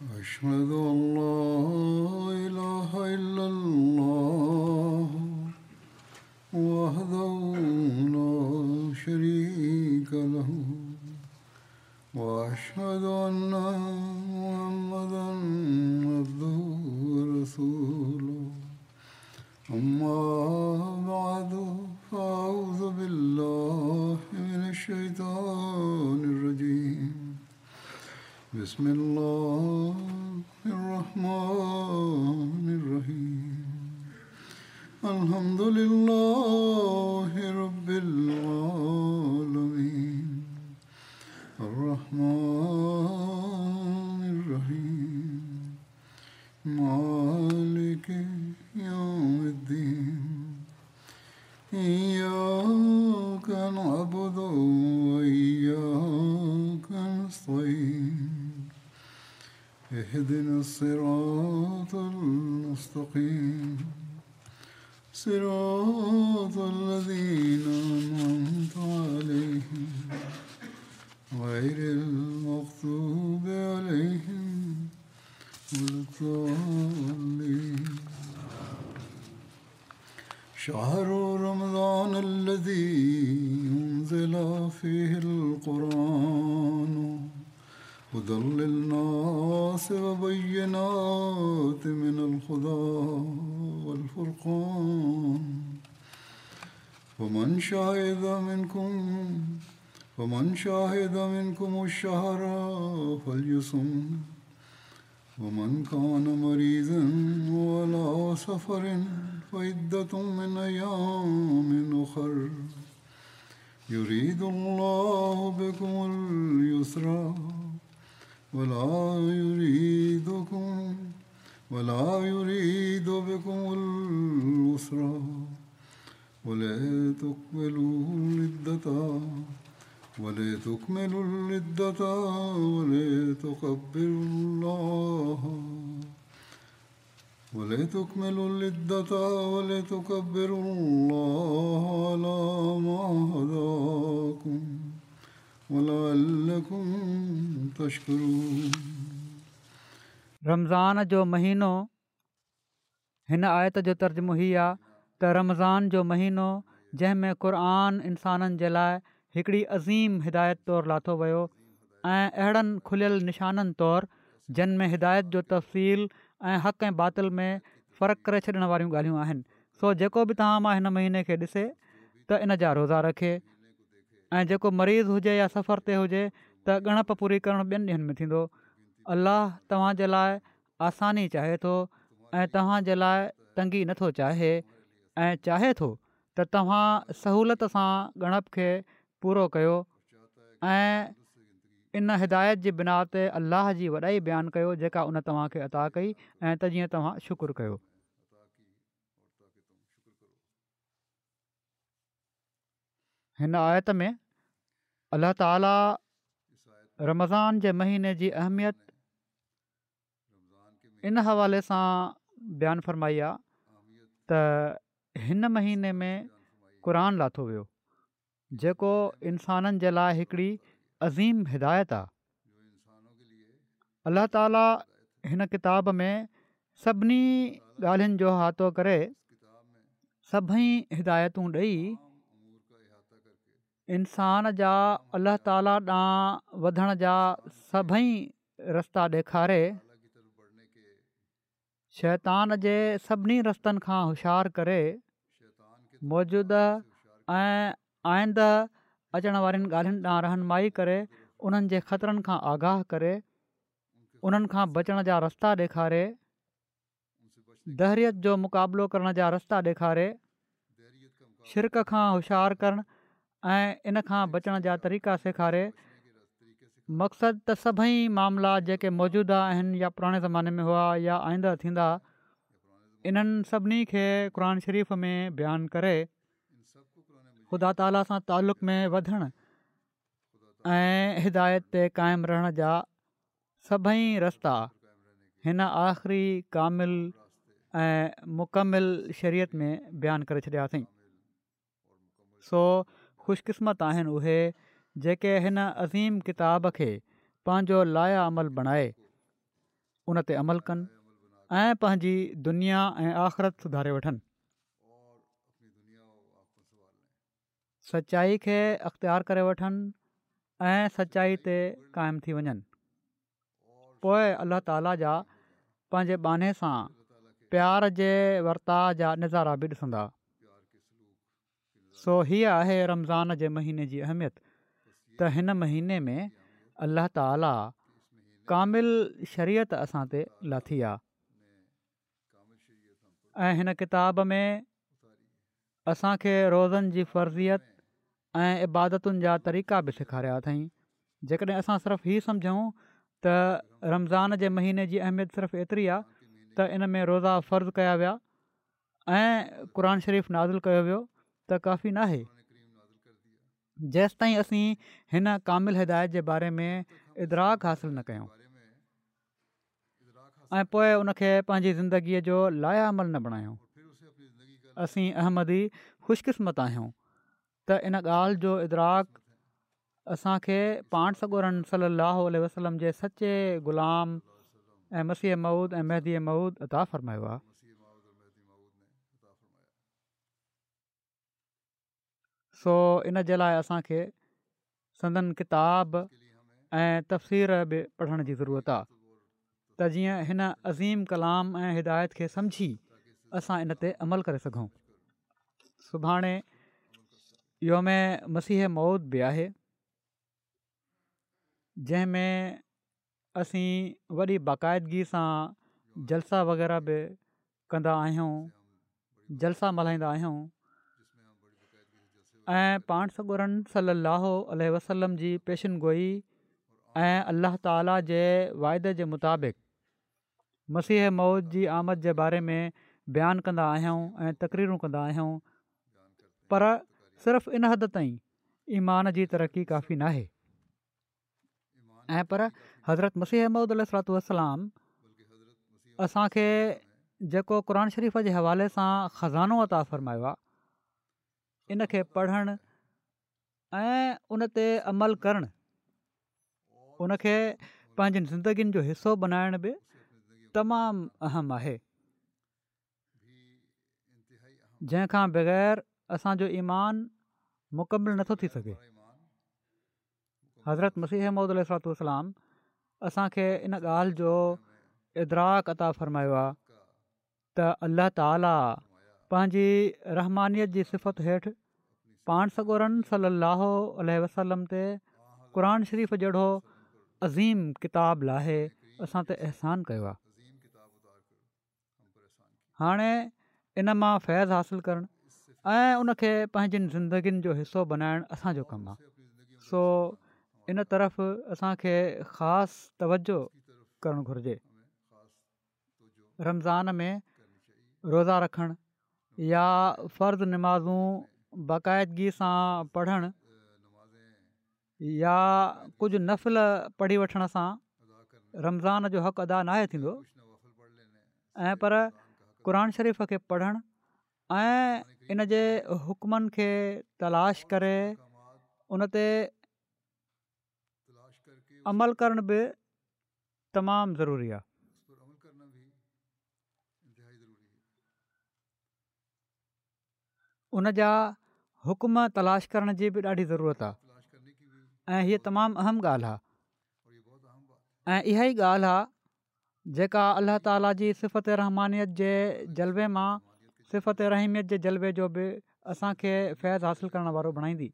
أشهد أن لا إله إلا الله وحده لا شريك له وأشهد أن محمدا عبده ورسوله أما بعد فأعوذ بالله من الشيطان الرجيم بسم الله الرحمن الرحيم الحمد لله رب العالمين الرحمن الرحيم مالك يوم الدين إياك نعبد وإياك نستعين اهدنا الصراط المستقيم صراط الذين أنعمت عليهم غير المغضوب عليهم ولا الضالين شهر رمضان الذي أنزل فيه القرآن هدى للناس وبينات من الهدى والفرقان ومن شهد منكم الشهر فليصم ومن كان مريضا وعلى سفر فعدة من أيام أخر يريد الله بكم اليسر ولا يريد بكم العسر ولا تكملوا العدة ولا تكبروا الله على ما هداكم ولعلكم تشكرون रमज़ान जो महीनो हिन आयत जो तर्जुमो हीअ आहे त रमज़ान जो महीनो जंहिं में क़ुर इंसाननि जे लाइ हिकिड़ी अज़ीम हिदायत तौरु लाथो वियो ऐं अहिड़नि खुलियल निशाननि तौरु जिन में हिदायत जो तफ़सील ऐं हक़ ऐं बातिल में फ़र्क़ु करे छॾण वारियूं ॻाल्हियूं आहिनि। सो जेको बि तव्हां मां हिन महीने खे ॾिसे त इन जा रोज़ा रखे ऐं जेको मरीज़ हुजे या सफ़र ते हुजे त ॻणप पूरी करणु ॿियनि ॾींहंनि में थींदो। अल्लाह तव्हां जे लाइ आसानी चाहे थो ऐं तव्हां जे लाइ तंगी नथो चाहे ऐं चाहे थो त तव्हां सहूलियत सां ॻणप खे पूरो कयो ऐं इन हिदायत जी बिना ते अल्लाह जी वॾाई बयानु कयो जेका उन तव्हां खे अता कई ऐं त जीअं तव्हां शुकुरु कयो। हिन आयत में अल्लाह ताला रमज़ान जे महीने जी अहमियत इन हवाले सां बयानु फ़रमाई आहे त हिन महीने में क़ुर लाथो वियो जेको इंसाननि जे लाइ हिकिड़ी अज़ीम हिदायत आहे। अल्लाह ताला हिन किताब में सभिनी ॻाल्हियुनि जो अहातो करे सभई हिदायतूं ॾेई इंसान जा अल्लाह ताला ॾांहुं वधण जा सभई रस्ता ॾेखारे शैतान जे सभिनी रस्तनि खां होशियारु करे मौजूदा ऐं आईंदा अचण वारियुनि ॻाल्हियुनि ॾांहुं रहनुमाई करे उन्हनि जे ख़तरनि खां आगाह करे उन्हनि खां बचण जा रस्ता ॾेखारे दहरियत जो मुक़ाबिलो करण जा रस्ता ॾेखारे शिरक खां होशियारु करणु ऐं इन खां बचण जा तरीक़ा सेखारे। मक़सदु त सभई मामला जेके मौजूदा आहिनि या पुराणे ज़माने में हुआ या आईंदा थींदा इन्हनि सभिनी खे क़ुर शरीफ़ में बयानु करे ख़ुदा ताला सां तालुक़ में वधण ऐं हिदायत ते क़ाइमु रहण जा सभई रस्ता हिन आख़िरी कामिल ऐं मुकमिल शरीयत में बयानु करे छॾियासीं। सो ख़ुशकिस्मत आहिनि उहे जेके हिन अज़ीम किताब खे पंहिंजो लाया अमल बणाए उन ते अमल कनि ऐं पंहिंजी दुनिया ऐं आख़िरत सुधारे वठनि। सचाई खे अख़्तियार करे वठनि ऐं सचाई ते क़ाइमु थी वञनि। पोइ अलाह ताला जा पंहिंजे बाने सां प्यार जे वर्ताउ जा नज़ारा बि ॾिसंदा। सो हीअ आहे रमज़ान जे महीने जी अहमियत त हिन महीने में अलाह ताला कामिल शरीयत असां ते लाथी आहे ऐं हिन किताब में असांखे रोज़नि जी फ़र्ज़ियत ऐं इबादतुनि जा तरीक़ा बि सेखारिया अथई। जेकॾहिं असां सिर्फ़ु हीअ सम्झूं त रमज़ान जे महीने जी अहमियत सिर्फ़ु एतिरी आहे त इन में रोज़ा फ़र्ज़ु कया विया ऐं क़ुर शरीफ़ नाज़िल कयो वियो त काफ़ी न आहे। जेसि ताईं असीं हिन कामिल हिदायत जे बारे में इदराक हासिलु न कयूं ऐं पोइ उनखे पंहिंजी ज़िंदगीअ जो लायामल न बणायूं, असीं अहमदी ख़ुशकिस्मत आहियूं त इन ॻाल्हि जो इदराक असांखे पाण सॻोरन सलाहु वसलम जे सचे ग़ुलाम ऐं मसीह मऊद ऐं महदी मऊद अता फ़रमायो आहे। सो इन जे लाइ असांखे संदन किताब ऐं तफ़सीर बि पढ़ण जी ज़रूरत आहे त जीअं हिन अज़ीम कलाम ऐं हिदायत खे सम्झी असां इन ते अमल करे सघूं। सुभाणे योम मसीह मौद बि आहे जंहिंमें असीं वॾी बाक़ाइदगी सां जलसा वग़ैरह बि कंदा आहियूं, जलसा मल्हाईंदा आहियूं ऐं पाण सॻोरन सलाहु वसलम जी पेशिन गोई ऐं अल्लाह ताला जे वाइदे जे मुताबिक़ मसीह मौद जी आमद जे बारे में बयानु कंदा आहियूं ऐं तक़रीरूं कंदा आहियूं। पर सिर्फ़ु इन हद ताईं ईमान जी तरक़ी काफ़ी नाहे ऐं पर हज़रत मसीह मौद अलैहिस्सलाम असांखे जेको क़ुर शरीफ़ जे हवाले सां ख़ज़ानो अता फ़रमायो आहे इन खे पढ़णु ऐं उन ते अमल करणु, उनखे पंहिंजी ज़िंदगीनि जो हिसो बनाइण बि तमामु अहम आहे, जंहिंखां बग़ैर असांजो ईमान मुकमिल नथो थी सघे। हज़रत मसीह मौद अलैहिस्सलाम असांखे इन ॻाल्हि जो इदराक अता फ़रमायो आहे त अल्लाह ताला पंहिंजी रहमानियत जी सिफ़त हेठि पाण सॻोरन सलाहु वसलम ते क़ुर शरीफ़ जहिड़ो अज़ीम किताब लाहे असां ते अहसान कयो आहे। हाणे इन मां फैज़ हासिलु करणु ऐं उनखे पंहिंजियुनि ज़िंदगीनि जो हिसो बनाइणु असांजो कमु आहे। सो इन तरफ़ असांखे ख़ासि तवजो करणु घुरिजे। रमज़ान में रोज़ा रखणु या फ़र्ज़ निमाज़ूं बाक़ाइदगी सां पढ़णु या कुझु नफ़िल पढ़ी वठण सां रमज़ान जो हक़ अदा नाहे थींदो ऐं पर क़ुर शरीफ़ खे पढ़णु ऐं इन जे हुकमनि खे तलाश करे उन ते अमल करण बि तमामु ज़रूरी आहे। उन जा हुकुम तलाश करण जी बि ॾाढी ज़रूरत आहे ऐं हीअ तमामु अहम ॻाल्हि आहे ऐं इहा ई ॻाल्हि आहे जेका अल्लाह ताला जी सिफ़त रहमानियत जे जलवे मां सिफ़त रहीमियत जे जलवे जो बि असांखे फैज़ हासिलु करण वारो बणाईंदी।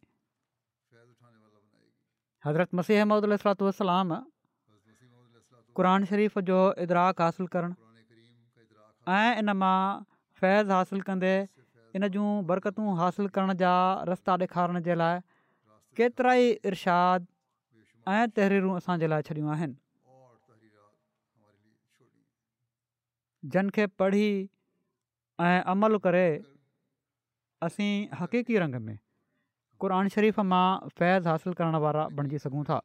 हज़रत मसीह मौद अलैहिस्सलाम क़ुर शरीफ़ जो इदराक हासिलु करणु ऐं इन मां फैज़ हासिलु कंदे इन जूं बरकतूं हासिलु करण जा रस्ता ॾेखारण जे लाइ केतिरा ई इरशाद ऐं तहरीरूं असांजे लाइ छॾियूं आहिनि, जिन खे पढ़ी ऐं अमल करे असीं हक़ीक़ी रंग में क़ुर शरीफ़ मां फैज़ हासिलु करण वारा बणिजी सघूं था।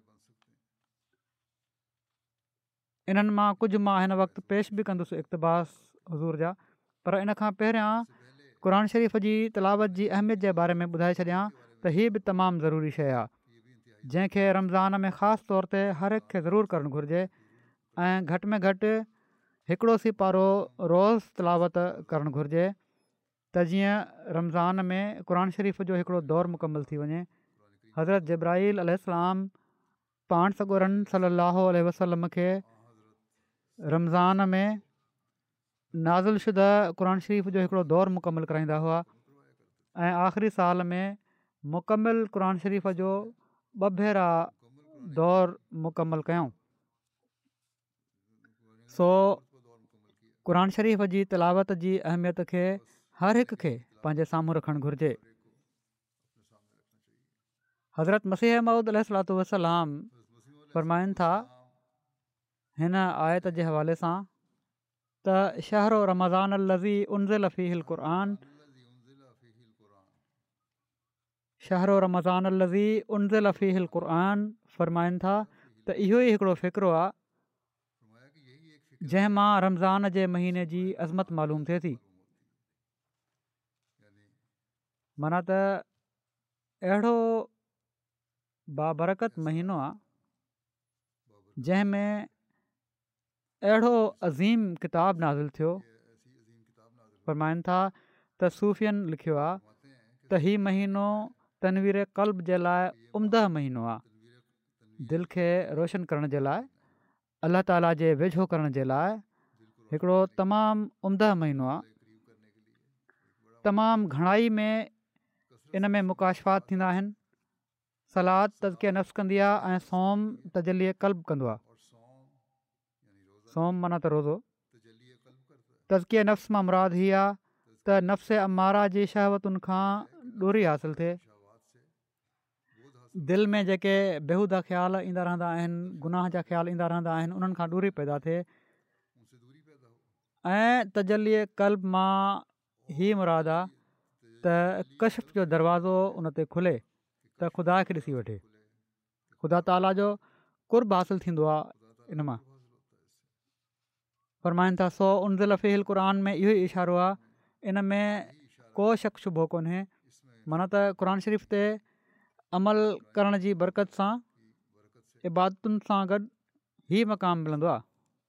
इन्हनि मां कुझु मां हिन वक़्तु पेश बि कंदुसि इक़्तिबास हुज़ूर जा, पर इन खां पहिरियां क़ुर शरीफ़ जी तिलावत जी अहमियत जे बारे में ॿुधाए छॾियां त हीअ बि तमामु ज़रूरी शइ आहे जंहिंखे रमज़ान में ख़ासि तौर ते हर हिक खे ज़रूरु करणु घुरिजे ऐं घटि में घटि हिकिड़ो सिपारो रोज़ तिलावत करणु घुरिजे त जीअं रमज़ान में क़ुर शरीफ़ जो हिकिड़ो दौरु मुकमल थी वञे। हज़रत जिब्राईल अलैहिस्सलाम पाण सॻोरन सलाहु वसलम खे रमज़ान में नाज़िल शुदा क़ुर शरीफ़ जो हिकिड़ो दौरु मुकमल कराईंदा हुआ ऐं आख़िरी साल में मुकमिल क़ुर शरीफ़ जो 2 भेरा दौरु मुकमल कयूं। सो क़ुर शरीफ़ जी तिलावत जी अहमियत खे हर हिक खे पंहिंजे साम्हूं रखणु घुरिजे। हज़रत मसीह मऊद अलैहिस्सलातु वस्सलाम फ़रमाइनि था हिन आयत जे हवाले सां त शहरो रमज़ान लज़ी उनज़िल फ़ीहिल क़ुरान, शहरो रमज़ान लज़ी उनज़िल फ़ीहिल क़ुरान फ़रमाइनि था त इहो ई हिकिड़ो फ़िक्रो आहे जंहिं मां रमज़ान जे महीने जी अज़मत मालूम थिए थी। माना त अहिड़ो बाबरकत महीनो आहे जंहिं में अहिड़ो अज़ीम किताब नाज़िल थियो। फ़रमाइनि था त सूफ़ियनि लिखियो आहे त हीउ महीनो तनवीर क़ल्ब जे लाइ उम्दह महीनो आहे, दिलि खे रोशन करण जे लाइ, अलाह ताला जे वेझो करण जे लाइ हिकिड़ो तमामु उम्दह महीनो आहे। तमामु घणाई में इन में मुकाशफ़ात थींदा आहिनि। सलाद तज़किया नफ़्स कंदी आहे ऐं सोम तजलीअ क़ल्ब कंदो आहे। सोम माना त रोज़ो। तज़किया नफ़्स मां मुराद हीअ आहे त नफ़्स अमारा जी शहवतुनि खां ॾोरी हासिलु थिए। दिलि में जेके बेहूदा ख़्याल ईंदा रहंदा आहिनि, गुनाह जा ख़्याल ईंदा रहंदा आहिनि, उन्हनि खां ॾोरी पैदा थिए ऐं तजलीअ क़ल्ब मां हीअ मुराद आहे त कशफ जो दरवाज़ो उन ते खुले त ख़ुदा खे ॾिसी वठे, ख़ुदा ताला जो कुर्ब हासिलु थींदो आहे। इन मां फ़रमाइनि था सो उनज़िल फ़ीहिल क़ुरान में इहो ई इशारो आहे, इन में को शक शुबो कोन्हे। माना त क़ुर शरीफ़ ते अमल करण जी बरकत सां इबादतुनि सां गॾु ई मक़ाम मिलंदो आहे।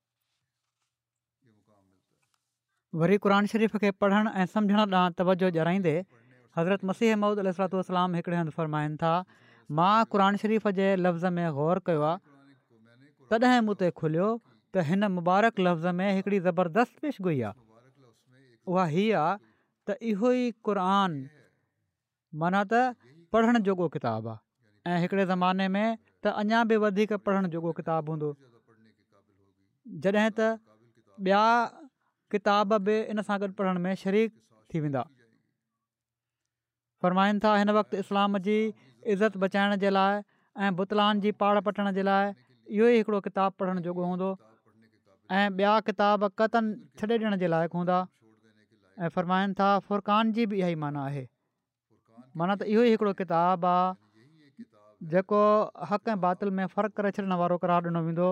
वरी क़ुर शरीफ़ खे पढ़णु ऐं सम्झण ॾांहुं तवजो ॾियाराईंदे हज़रत मसीह मऊद अलैहिस्सलातु वस्सलाम हिकिड़े हंधि फ़रमाइनि था मां क़ुर शरीफ़ जे लफ़्ज़ में ग़ौर कयो आहे, तॾहिं मूं ते खुलियो त हिन मुबारक लफ़्ज़ में हिकिड़ी ज़बरदस्त पेशगोई आहे। उहा हीअ आहे त इहो ई क़ुर माना त पढ़णु जोॻो किताबु आहे ऐं हिकिड़े ज़माने में त अञा बि वधीक पढ़णु जोॻो किताबु हूंदो, जॾहिं त ॿिया किताब बि इन सां गॾु पढ़ण में शरीक थी वेंदा। फ़रमाइनि था हिन वक़्तु इस्लाम जी इज़त बचाइण जे लाइ ऐं बुतलान जी पाड़ पटण जे लाइ इहो ई हिकिड़ो किताबु पढ़णु जोॻो हूंदो ऐं ॿिया किताब क़तन छॾे ॾियण जे लाइक़ु हूंदा। ऐं फ़रमाइनि था फ़ुरक़ान जी बि इहा ई माना आहे, माना त इहो ई हिकिड़ो किताबु आहे जेको हक़ ऐं बातिल में फ़र्क़ु करे छॾण वारो क़रार ॾिनो वेंदो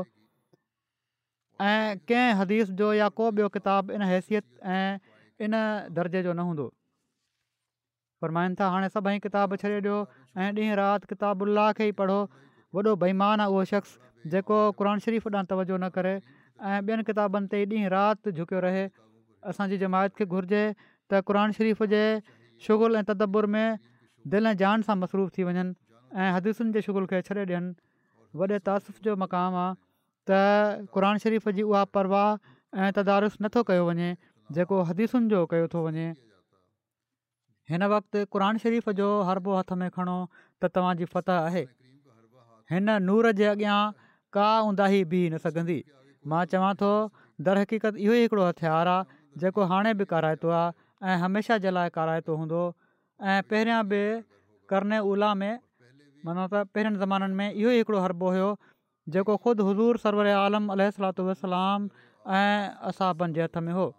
ऐं कंहिं हदीस जो या को ॿियो किताबु इन हैसियत ऐं इन दर्जे जो न हूंदो। फ़रमाइनि था हाणे सभई किताब छॾे ॾियो ऐं ॾींहुं राति किताबुल्लाह खे ई पढ़ो। वॾो बेईमान आहे उहो शख़्स जेको क़ुर शरीफ़ ॾांहुं तवजो न करे ऐं ॿियनि किताबनि ते ॾींहुं राति झुकियो रहे। असांजी जमायत खे घुरिजे त क़ुर शरीफ़ जे शुगुल ऐं तदबुर में दिलि ऐं जान सां मसरूफ़ थी वञनि ऐं हदीसुनि जे शुगुल खे छॾे ॾियनि। वॾे तासुफ़ जो मक़ाम आहे त क़ुर शरीफ़ जी उहा परवाह ऐं तदारुस नथो कयो वञे जेको हदीसुनि जो कयो थो वञे। हिन वक़्तु क़ुर शरीफ़ जो हरबो हथ में खणो त तव्हांजी फतह आहे। हिन नूर जे अॻियां का ऊंदाही बीह न सघंदी। मां चवां थो दर हक़ीक़त इहो ई हिकिड़ो हथियारु आहे जेको हाणे बि काराइतो आहे ऐं हमेशह जे लाइ काराइतो हूंदो। ऐं पहिरियां बि करने उला में माना त पहिरियनि ज़माननि में इहो ई हिकिड़ो हरबो हुयो जेको ख़ुदि हुज़ूर सरवर आलम अलैहिस्सलातु वस्सलाम ऐं असहाबनि जे हथ में हो।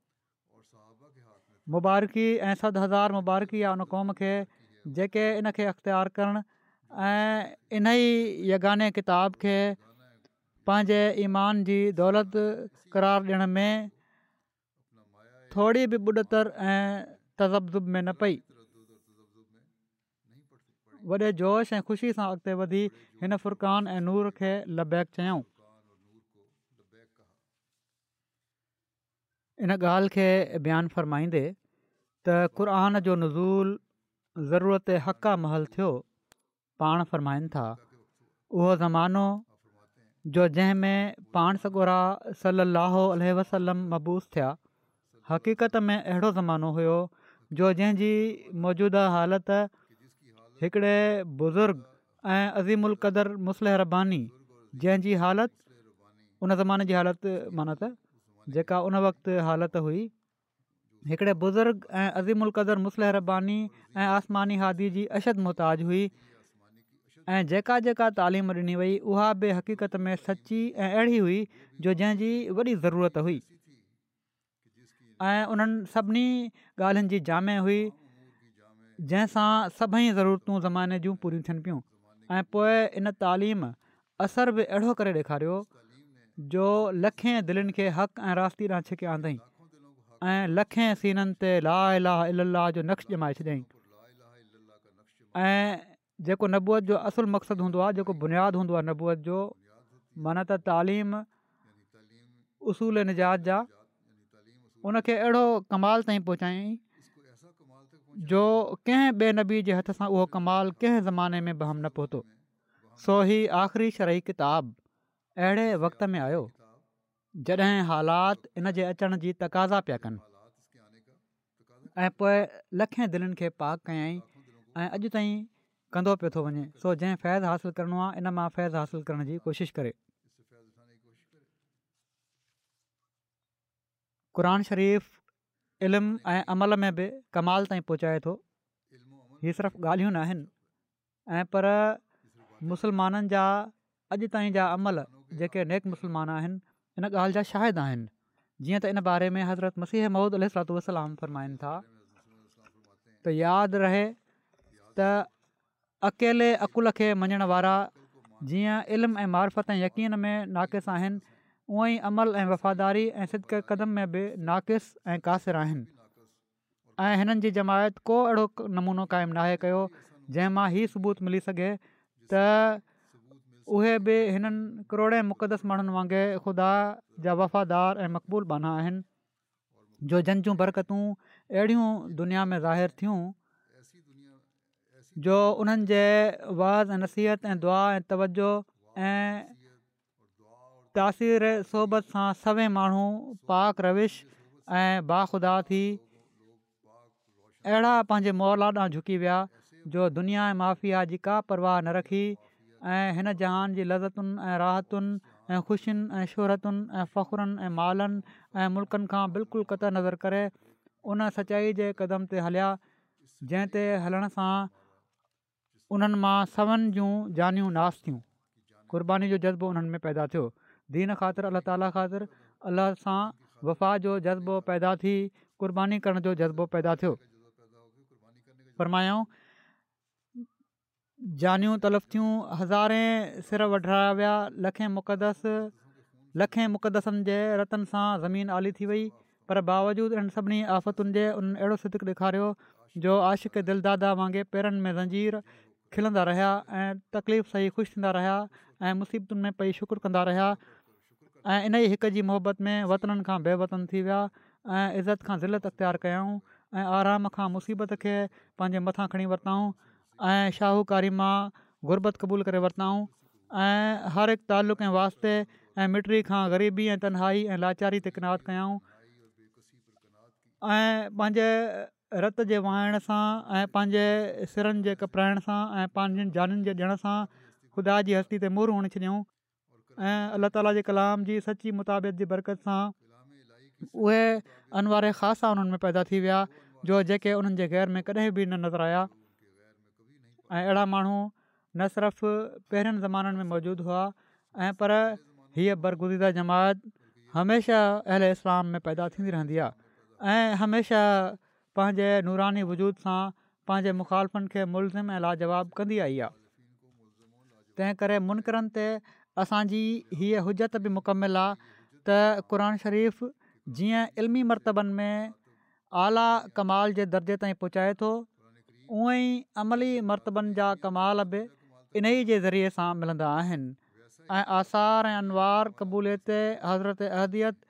मुबारकी ऐं 100,000 मुबारकी आहे उन क़ौम खे जेके इन खे अख़्तियार करणु ऐं इन ई यगाने किताब खे पंहिंजे ईमान जी दौलत क़रार ॾियण में थोरी बि बुॾतर ऐं तज़ब्ज़ुब में न पई, वॾे जोश ऐं ख़ुशी सां अॻिते वधी हिन फ़ुरक़ान ऐं नूर खे लबैक चयऊं। इन ॻाल्हि खे बयानु फ़रमाईंदे त क़ुर जो नुज़ूल ज़रूरत हक़ा महल थियो पाण फ़रमाइनि था उहो ज़मानो जो जंहिं में पाण सॻोरा सलाहु वसलम मबूस थिया हक़ीक़त में अहिड़ो ज़मानो हुयो जो जंहिंजी मौजूदा हालति हिकिड़े बुज़ुर्ग ऐं अज़ीमुल क़दर मुस्लिह रब्बानी जंहिंजी हालति उन ज़माने जी हालति माना त जेका उन वक़्तु हालति हुई हिकिड़े बुज़ुर्ग ऐं अज़ीमुल क़दर मुस्लिह रब्बानी ऐं आसमानी हादी जी अशद मुहताज हुई ऐं जेका जेका तालीम ॾिनी वई उहा बि हक़ीक़त में सची ऐं अहिड़ी हुई जो जंहिंजी वॾी ज़रूरत हुई ऐं उन्हनि सभिनी ॻाल्हियुनि जी जामे हुई जंहिंसां सभई ज़रूरतूं ज़माने जूं पूरियूं थियनि पियूं ऐं पोइ इन तालीम असर बि अहिड़ो करे ॾेखारियो जो लखे दिलनि खे हक़ ऐं रास्ती ॾांहुं छिके आंदई ऐं लखे सीननि ते ला इलाहा इल्लल्लाह जो नक्श ॼमाए छॾियईं ऐं जेको नबूअत जो असुलु मक़सदु हूंदो आहे जेको बुनियादु हूंदो आहे नबूअत जो माना त तालीम उसूल निजात जा उनखे अहिड़ो कमाल ताईं पहुचायईं जो कंहिं ॿिए नबी जे हथ सां उहो कमाल कंहिं ज़माने में बि हम न पहुतो सो ही आख़िरी शरई किताब अहिड़े वक़्त में आयो जॾहिं हालात इन जे अचण जी तक़ाज़ा पिया कनि ऐं पोइ लखे दिलनि खे पाक कयईं ऐं अॼु ताईं कंदो पियो थो वञे सो जंहिं फैज़ हासिलु करिणो आहे इन मां फैज़ हासिलु करण जी कोशिशि करे क़ुर शरीफ़ इल्मु ऐं अमल में बि कमाल ताईं पहुचाए थो हीअ सिर्फ़ु ॻाल्हियूं न आहिनि ऐं पर मुस्लमाननि जा अॼु ताईं जा अमल जेके नेक मुस्लमान आहिनि इन ॻाल्हि जा शाहिद आहिनि जीअं त इन बारे में हज़रत मसीह मऊद अलैहिस्सलातु वस्सलाम फ़रमाइनि था त यादि रहे त अकेले अकुल खे मञण वारा जीअं इल्मु ऐं मारिफ़त ऐं यकीन में नाक़िस आहिनि उअं ई अमल ऐं वफ़ादारी ऐं सिदक़ क़दम में बि नाक़िस ऐं क़ासिर आहिनि ऐं हिननि जी जमायत को अहिड़ो नमूनो क़ाइमु नाहे कयो जंहिंमां हीअ सबूत मिली सघे त उहे बि हिननि करोड़े मुक़दस माण्हुनि वांगुरु ख़ुदा जा वफ़ादार ऐं मक़बूल बाना आहिनि जो जन जूं बरकतूं अहिड़ियूं दुनिया में ज़ाहिर थियूं जो उन्हनि जे वाज़ ऐं नसीहत ऐं दुआ ऐं तवजो ऐं तासीर सोबत सां सवे माण्हू पाक रविश ऐं बाख़ुदा थी अहिड़ा पंहिंजे मौला ॾांहुं झुकी विया जो दुनिया ऐं माफ़िया जी का परवाह न रखी ऐं हिन जहान जी लज़तुनि ऐं राहतुनि ऐं ख़ुशियुनि ऐं शोहरतुनि ऐं फ़ख़ुरनि ऐं मालनि ऐं मुल्कनि खां बिल्कुलु क़त नज़र करे उन सचाई जे क़दम ते हलिया जंहिं ते हलण सां उन्हनि मां सवनि जूं जानियूं नास थियूं क़ुर्बानी जो जज़्बो उन्हनि में पैदा थियो दीन ख़ातिर अलाह ताला ख़ातिर अलाह सां वफ़ा जो जज़्बो पैदा थी क़ुर्बानी करण जो जज़्बो पैदा थियो फरमायूं जानियूं तलफ़ थियूं हज़ारे सिर वढाया विया लखे मुक़दसनि जे रतन सां ज़मीन आली थी वई पर बावजूदु इन्हनि सभिनी आफ़तुनि जे उन्हनि अहिड़ो सिदक ॾेखारियो जो आशिक़ दिलदादा वांगुरु पेरनि में ज़ंजीर खिलंदा रहिया ऐं तकलीफ़ सही ख़ुशि थींदा रहिया ऐं मुसीबतुनि में पई शुकुरु कंदा रहिया ऐं इन ई हिक जी मोहबत में वतननि खां बेवतन थी विया ऐं इज़त खां ज़िलत अख़्तियार कयऊं ऐं आराम खां मुसीबत खे पंहिंजे मथां खणी वरिताऊं ऐं शाहूकारी मां गुरबत क़बूल करे वरिताऊं ऐं हर हिकु तालुक़ ऐं वास्ते ऐं मिटरी खां ग़रीबी ऐं तन्हाई ऐं लाचारी ते किनात कयऊं ऐं पंहिंजे रत जे वहाइण सां ऐं पंहिंजे सिरनि जे कपराइण सां ऐं पंहिंजनि जानियुनि जे ॾियण सां ख़ुदा जी हस्ती ते मुहर हणी छॾियऊं ऐं अलाह ताला जे कलाम जी सची मुताबिक़त जी बरकत सां उहे अनवार ख़ासा उन्हनि में पैदा थी विया जो जेके उन्हनि जे ग़ैर में कॾहिं बि न नज़र आया ऐं अहिड़ा माण्हू न सिर्फ़ु पहिरियनि ज़माननि में मौजूदु हुआ ऐं पर हीअ बरगुज़ीदा जमात हमेशह अहल इस्लाम में पैदा थींदी रहंदी आहे ऐं हमेशह पंहिंजे नूरानी वजूद सां पंहिंजे मुखालफ़नि खे मुलज़िम ऐं लाजवाब कंदी आई आहे तंहिं करे मुनकरनि ते असांजी हीअ हुजत बि मुकमिल आहे त क़ुर शरीफ़ जीअं इल्मी मरतबनि में आला कमाल जे दर्जे ताईं पहुचाए थो उअं ई अमली मरतबनि जा कमाल बि इन ई जे ज़रिए सां मिलंदा आहिनि ऐं आसार ऐं अनवार क़बूलियत हज़रत अहदियत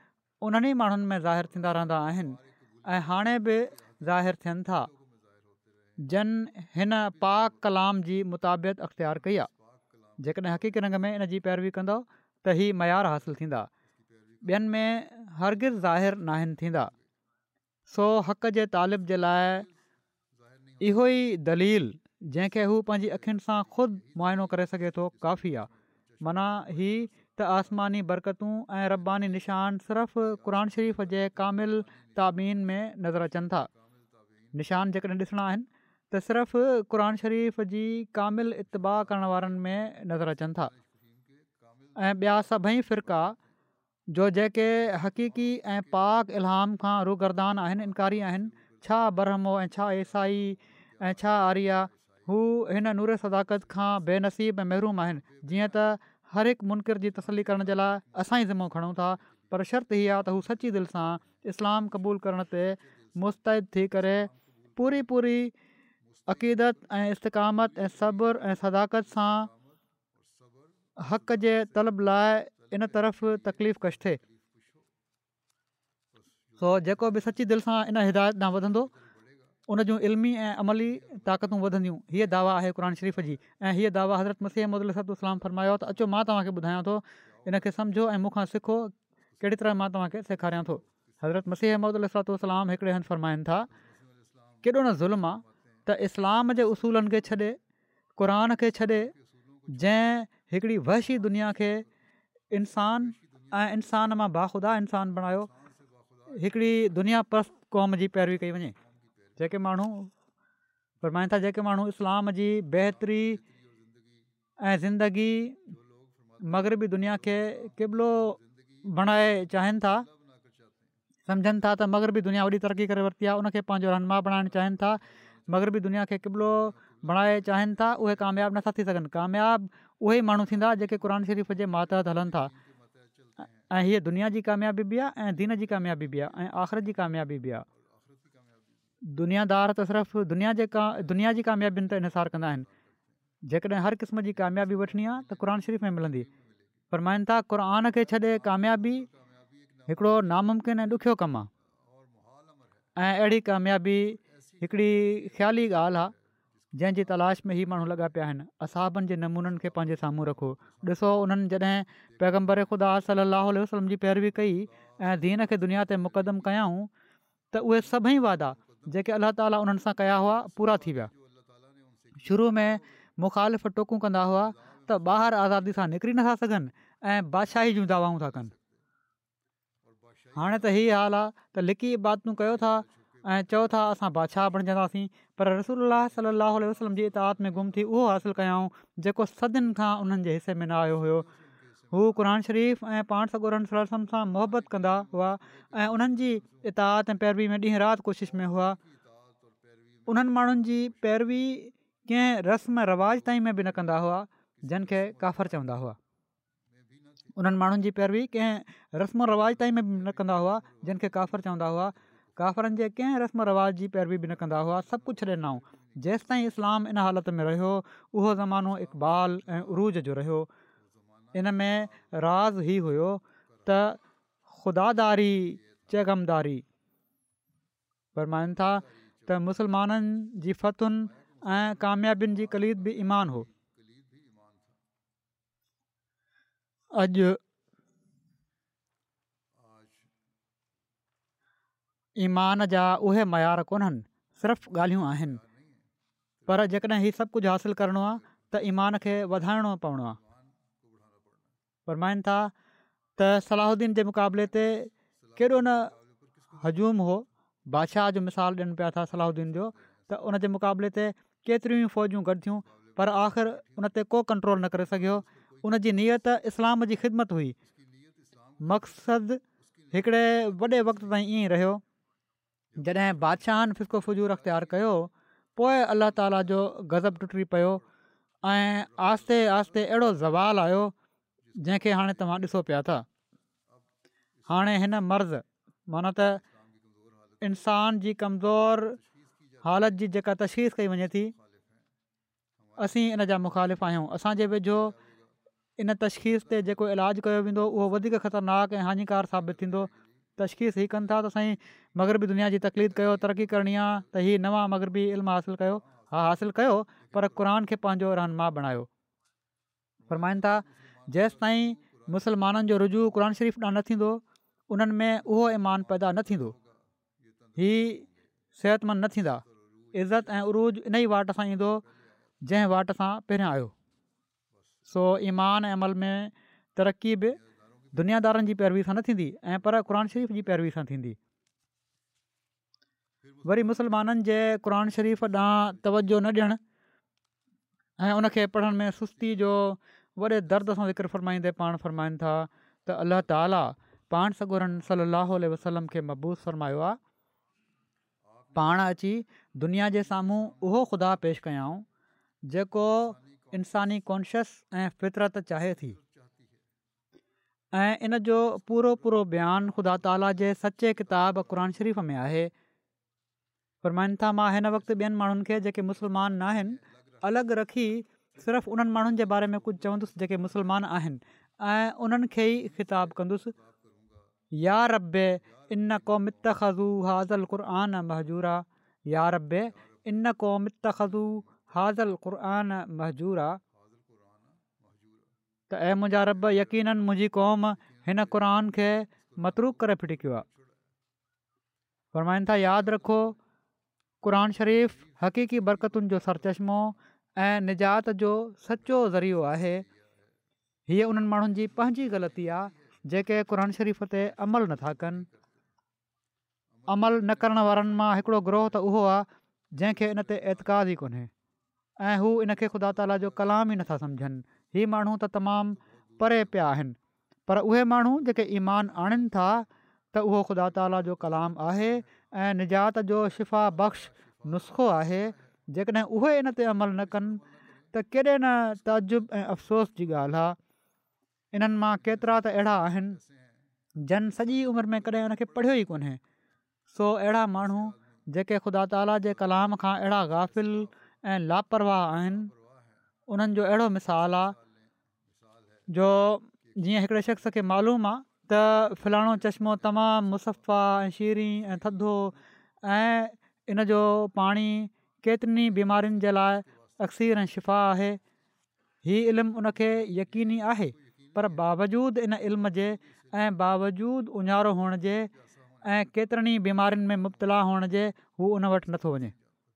उन्हनि ई माण्हुनि में ज़ाहिर थींदा रहंदा आहिनि ऐं हाणे बि ज़ाहिर थियनि था जन हिन पाक कलाम जी मुताबिक़त अख़्तियार कई आहे। जेकॾहिं हक़ीक़ी रंग में इन जी पैरवी कंदो त ही मयार हासिलु थींदा, ॿियनि में हरगिज़ ज़ाहिर नाहिनि थींदा। सो हक़ जे तालिब जे लाइ इहो ई दलील जंहिंखे हू पंहिंजी अखियुनि सां ख़ुदि मुआइनो करे सघे थो काफ़ी आहे। माना ही त आसमानी बरकतूं ऐं रब्बानी निशान सिर्फ़ु क़ुर शरीफ़ जे कामिल ताबीन में नज़र अचनि था। निशान जेकॾहिं ॾिसणा आहिनि त सिर्फ़ु क़ुर शरीफ़ जी कामिल इतबा करण वारनि में नज़र अचनि था ऐं ॿिया सभई फ़िरका जो जेके हक़ीक़ी ऐं पाक इल्हाम खां रूगरदान आहिनि, इनकारी आहिनि, छा बरहमो ऐं छा ईसाई ऐं छा आर्या, हू हिन नूर सदाकत खां बेनसीब ऐं महरूम आहिनि। जीअं त हर हिकु मुनकिर जी तसली करण जे लाइ असां ई ज़िमो खणूं था, पर शर्त हीअ आहे त हू सची दिलि सां इस्लाम क़बूल करण ते मुस्तैद थी करे पूरी अक़ीदत ऐं इस्तिक़ामत ऐं सब्र ऐं सदाकत सां हक़ जे तलब लाइ इन तरफ़ तकलीफ़ कशि थिए। सो जेको बि सची दिलि सां इन हिदायत ॾांहुं वधंदो उन जूं इल्मी ऐं अमली ताक़तूं वधंदियूं। हीअ दावा आहे क़ुर शरीफ़ जी ऐं हीअ दावा हज़रत मसीह मौद अलैहिस्सलाम फरमायो त अचो मां तव्हांखे ॿुधायां थो, इन खे सम्झो ऐं मूंखां सिखो कहिड़ी तरह मां तव्हांखे सेखारियां थो। हज़रत मसीह मौद अलैहिस्सलाम हिकिड़े हंधि फरमाइनि था, केॾो न ज़ुल्म आहे त इस्लाम जे उसूलनि खे छॾे, क़ुर खे छॾे, जंहिं हिकिड़ी वहशी दुनिया खे इंसान ऐं इंसान मां बाख़ुदा इंसान बणायो, हिकिड़ी दुनिया परस्त क़ौम जी पैरवी कई वञे। जेके माण्हू फरमाइनि था, जेके माण्हू इस्लाम जी बहितरी ऐं ज़िंदगी मग़रबी दुनिया खे क़िबलो बणाए चाहिनि था, सम्झनि था त मग़रबी दुनिया वॾी तरक़ी करे वरिती आहे, उनखे पंहिंजो रहनुमा बणाइणु चाहिनि था, मग़रबी दुनिया खे क़िबलो बणाए चाहिनि था, उहे कामयाबु नथा थी सघनि। कामयाबु उहे ई माण्हू थींदा जेके क़ुर शरीफ़ जे मातहत हलनि था। ऐं हीअ दुनिया जी कामयाबी बि आहे ऐं दीन जी कामयाबी बि आहे ऐं आख़िरत जी कामयाबी बि आहे। दुनियादार त सिर्फ़ु दुनिया जी कामयाबियुनि ते इनसार कंदा आहिनि। जेकॾहिं हर क़िस्म जी कामयाबी वठणी आहे त क़ुर शरीफ़ में मिलंदी। फरमाइनि था, क़ुर खे छॾे कामयाबी हिकिड़ो नामुमकिन ऐं ॾुखियो कमु आहे ऐं अहिड़ी कामयाबी हिकिड़ी ख़्याली ॻाल्हि आहे जंहिंजी तलाश में ही माण्हू लॻा पिया आहिनि। असहाबनि जे नमूननि खे पंहिंजे साम्हूं रखो, ॾिसो उन्हनि जॾहिं पैगम्बर ख़ुदा सल्लल्लाहु अलैहि वसल्लम जी पैरवी कई ऐं दीन खे दुनिया ते मुक़दम कयाऊं त उहे सभई वादा जेके अलाह ताला उन्हनि सां कया हुआ पूरा थी विया। शुरू में मुख़ालिफ़ टोकूं कंदा हुआ त ॿाहिरि आज़ादी सां निकिरी नथा सघनि ऐं बादशाही जूं दावाऊं था कनि। हाणे त हीअ हाल आहे त लिकी इबादतूं कयो था ऐं चओ था असां बादशाह बणिजंदासीं, पर रसूलुल्लाह सल्लल्लाहु अलैहि वसल्लम जी इताअत में गुम थी उहो हासिलु कयाऊं जेको सदियुनि खां उन्हनि जे हिसे में न आयो हुयो। हू क़ुर शरीफ़ ऐं पाण सॻोरनि सल्लल्लाहु अलैहि वसल्लम सां मुहबत कंदा हुआ ऐं उन्हनि जी इताअत ऐं पैरवी में ॾींहुं राति कोशिशि में हुआ। उन्हनि माण्हुनि जी पैरवी कंहिं रस्म रवाज ताईं में बि न कंदा हुआ जिन खे काफ़र चवंदा हुआ। उन्हनि माण्हुनि जी पैरवी कंहिं रस्म रवाज ताईं में बि न कंदा हुआ जिन खे काफ़र चवंदा हुआ। काफ़रनि जे कंहिं रस्म रवाज जी पैरवी बि न कंदा हुआ। सभु कुझु छॾे ॾिनऊं। जेसि ताईं इस्लाम इन हालति में रहियो उहो ज़मानो इक़बाल ऐं उरूज जो रहियो। इन में राज़ ई हुयो त ख़ुदादारी चैगमदारी। फरमाइनि था त मुस्लमाननि जी फ़तुनि ऐं कामयाबियुनि जी कलीद बि ईमान हो। अॼु ईमान जा उहे मयार कोन्हनि, सिर्फ़ु ॻाल्हियूं आहिनि। पर जेकॾहिं हीउ सभु कुझु हासिलु करिणो आहे त ईमान खे वधाइणो पवणो आहे। फरमाइनि था त सलाहुद्दीन जे मुक़ाबले ते केॾो न हजूम हो। बादशाह जो मिसाल ॾियनि पिया था सलाहुद्दीन जो त उन जे मुक़ाबले ते केतिरियूं फ़ौजूं गॾु थियूं, पर आख़िर उन ते को कंट्रोल न करे सघियो। उन जी नीयत इस्लाम जी ख़िदमत हुई। मक़सदु हिकिड़े वॾे वक़्त ताईं ईअं ई रहियो। जॾहिं बादशाहनि फिस्को फुजूर अख़्तियार कयो, पोइ अलाह ताला जो गज़ब टुटी पियो ऐं आहिस्ते आहिस्ते अहिड़ो ज़वाल आयो जंहिंखे हाणे तव्हां ॾिसो पिया था। हाणे हिन मर्ज़ माना त इंसान जी कमज़ोर हालत जी जेका तशख़ीस कई वञे थी, असीं इन जा मुख़ालिफ़ आहियूं। असांजे वेझो इन तशख़ीस ते जेको इलाजु कयो वेंदो उहो वधीक ख़तरनाक ऐं हानिकार साबित थींदो। तशख़ीस हीअ कनि था त साईं मग़रबी दुनिया जी तकलीफ़ कयो, तरक़ी करणी आहे त हीअ नवां मग़रबी इल्मु हासिलु कयो। हा हासिलु कयो, पर क़ुर खे पंहिंजो रहनुमा बणायो। फ़रमाइनि था जेसि ताईं मुस्लमाननि जो रुजू क़ुर शरीफ़ ॾांहुं न थींदो, उन्हनि में उहो ईमान पैदा न थींदो, हीअ सिहतमंद न थींदा। इज़त ऐं उरूज इन ई वाट सां ईंदो जंहिं वाट सां पहिरियां आयो। सो ईमान ऐं अमल में तरक़ी बि दुनियादारनि जी पैरवी सां न थींदी ऐं पर क़ुर शरीफ़ जी पैरवी सां थींदी। वरी मुस्लमाननि जे क़ुर शरीफ़ ॾांहुं तवजो न ॾियणु ऐं उनखे पढ़ण में सुस्ती जो वॾे दर्द सां ज़िक्र फ़रमाईंदे पाण फ़रमाइनि था त अलाह ताला पाण सॻोरनि सलाहु वसलम खे मबूस फ़रमायो आहे, पाण अची दुनिया जे साम्हूं उहो ख़ुदा पेश कयाऊं जेको इंसानी कॉन्शियस ऐं फितरत चाहे थी, ऐं इन जो पूरो बयानु ख़ुदा ताला जे सचे किताब क़ुर शरीफ़ में आहे। फ़रमाइनि था मां हिन वक़्तु ॿियनि माण्हुनि खे जेके मुस्लमान न आहिनि अलॻि रखी सिर्फ़ु उन्हनि माण्हुनि जे बारे में कुझु चवंदुसि जेके मुस्लमान आहिनि ऐं उन्हनि खे ई ख़िताबु कंदुसि, या रब्बे इन क़ौम इत्तख़ज़ू हाज़ल क़ुरआन महजूरा, या रब्बे इन क़ौम इत्तख़ज़ू हाज़ल क़ुरआन महजूरा, त ऐं मुंहिंजा रब यकीननि मुंहिंजी क़ौम हिन क़ुर खे मतरूक करे फिटी कयो आहे। फ़रमाइनि था यादि रखो क़ुर शरीफ़ हक़ीक़ी बरकतुनि जो सरचश्मो ऐं निजात जो सचो ज़रियो आहे। हीअ उन्हनि माण्हुनि जी पंहिंजी ग़लती आहे जेके क़ुर शरीफ़ ते अमल नथा कनि। अमल न करण वारनि मां हिकिड़ो ग्रोह त उहो आहे जंहिंखे इन ते एतिक़ाद ई कोन्हे ऐं हू इनखे ख़ुदा ताला जो कलाम ई नथा सम्झनि। हीअ माण्हू त तमामु परे पिया आहिनि, पर उहे माण्हू जेके ईमान आणनि था त उहो ख़ुदा ताला जो कलाम आहे ऐं निजात जो शिफ़ा बख़्श नुस्ख़ो आहे। जेकॾहिं उहे इन ते अमल न कनि त केॾे न ताजुब ऐं अफ़सोस जी ॻाल्हि आहे। इन्हनि मां केतिरा त अहिड़ा आहिनि जन सॼी उमिरि में कॾहिं उनखे पढ़ियो ई कोन्हे। सो अहिड़ा माण्हू जेके ख़ुदा ताला जे कलाम खां अहिड़ा गाफ़िल ऐं लापरवाह आहिनि, उन्हनि जो अहिड़ो मिसाल आहे जो जीअं हिकिड़े शख़्स खे मालूम आहे त फलाणो चश्मो तमामु मुसफ़ा ऐं शीरी ऐं थधो ऐं इन जो पाणी केतिरनि बीमारियुनि जे लाइ अक्सीर ऐं शिफ़ा आहे। हीउ इल्मु उनखे यकीनी आहे, पर बावजूदु इन इल्म जे ऐं बावजूदु उञारो हुअण जे ऐं केतिरनि बीमारियुनि में मुब्तला हुअण जे हू उन वटि नथो वञे।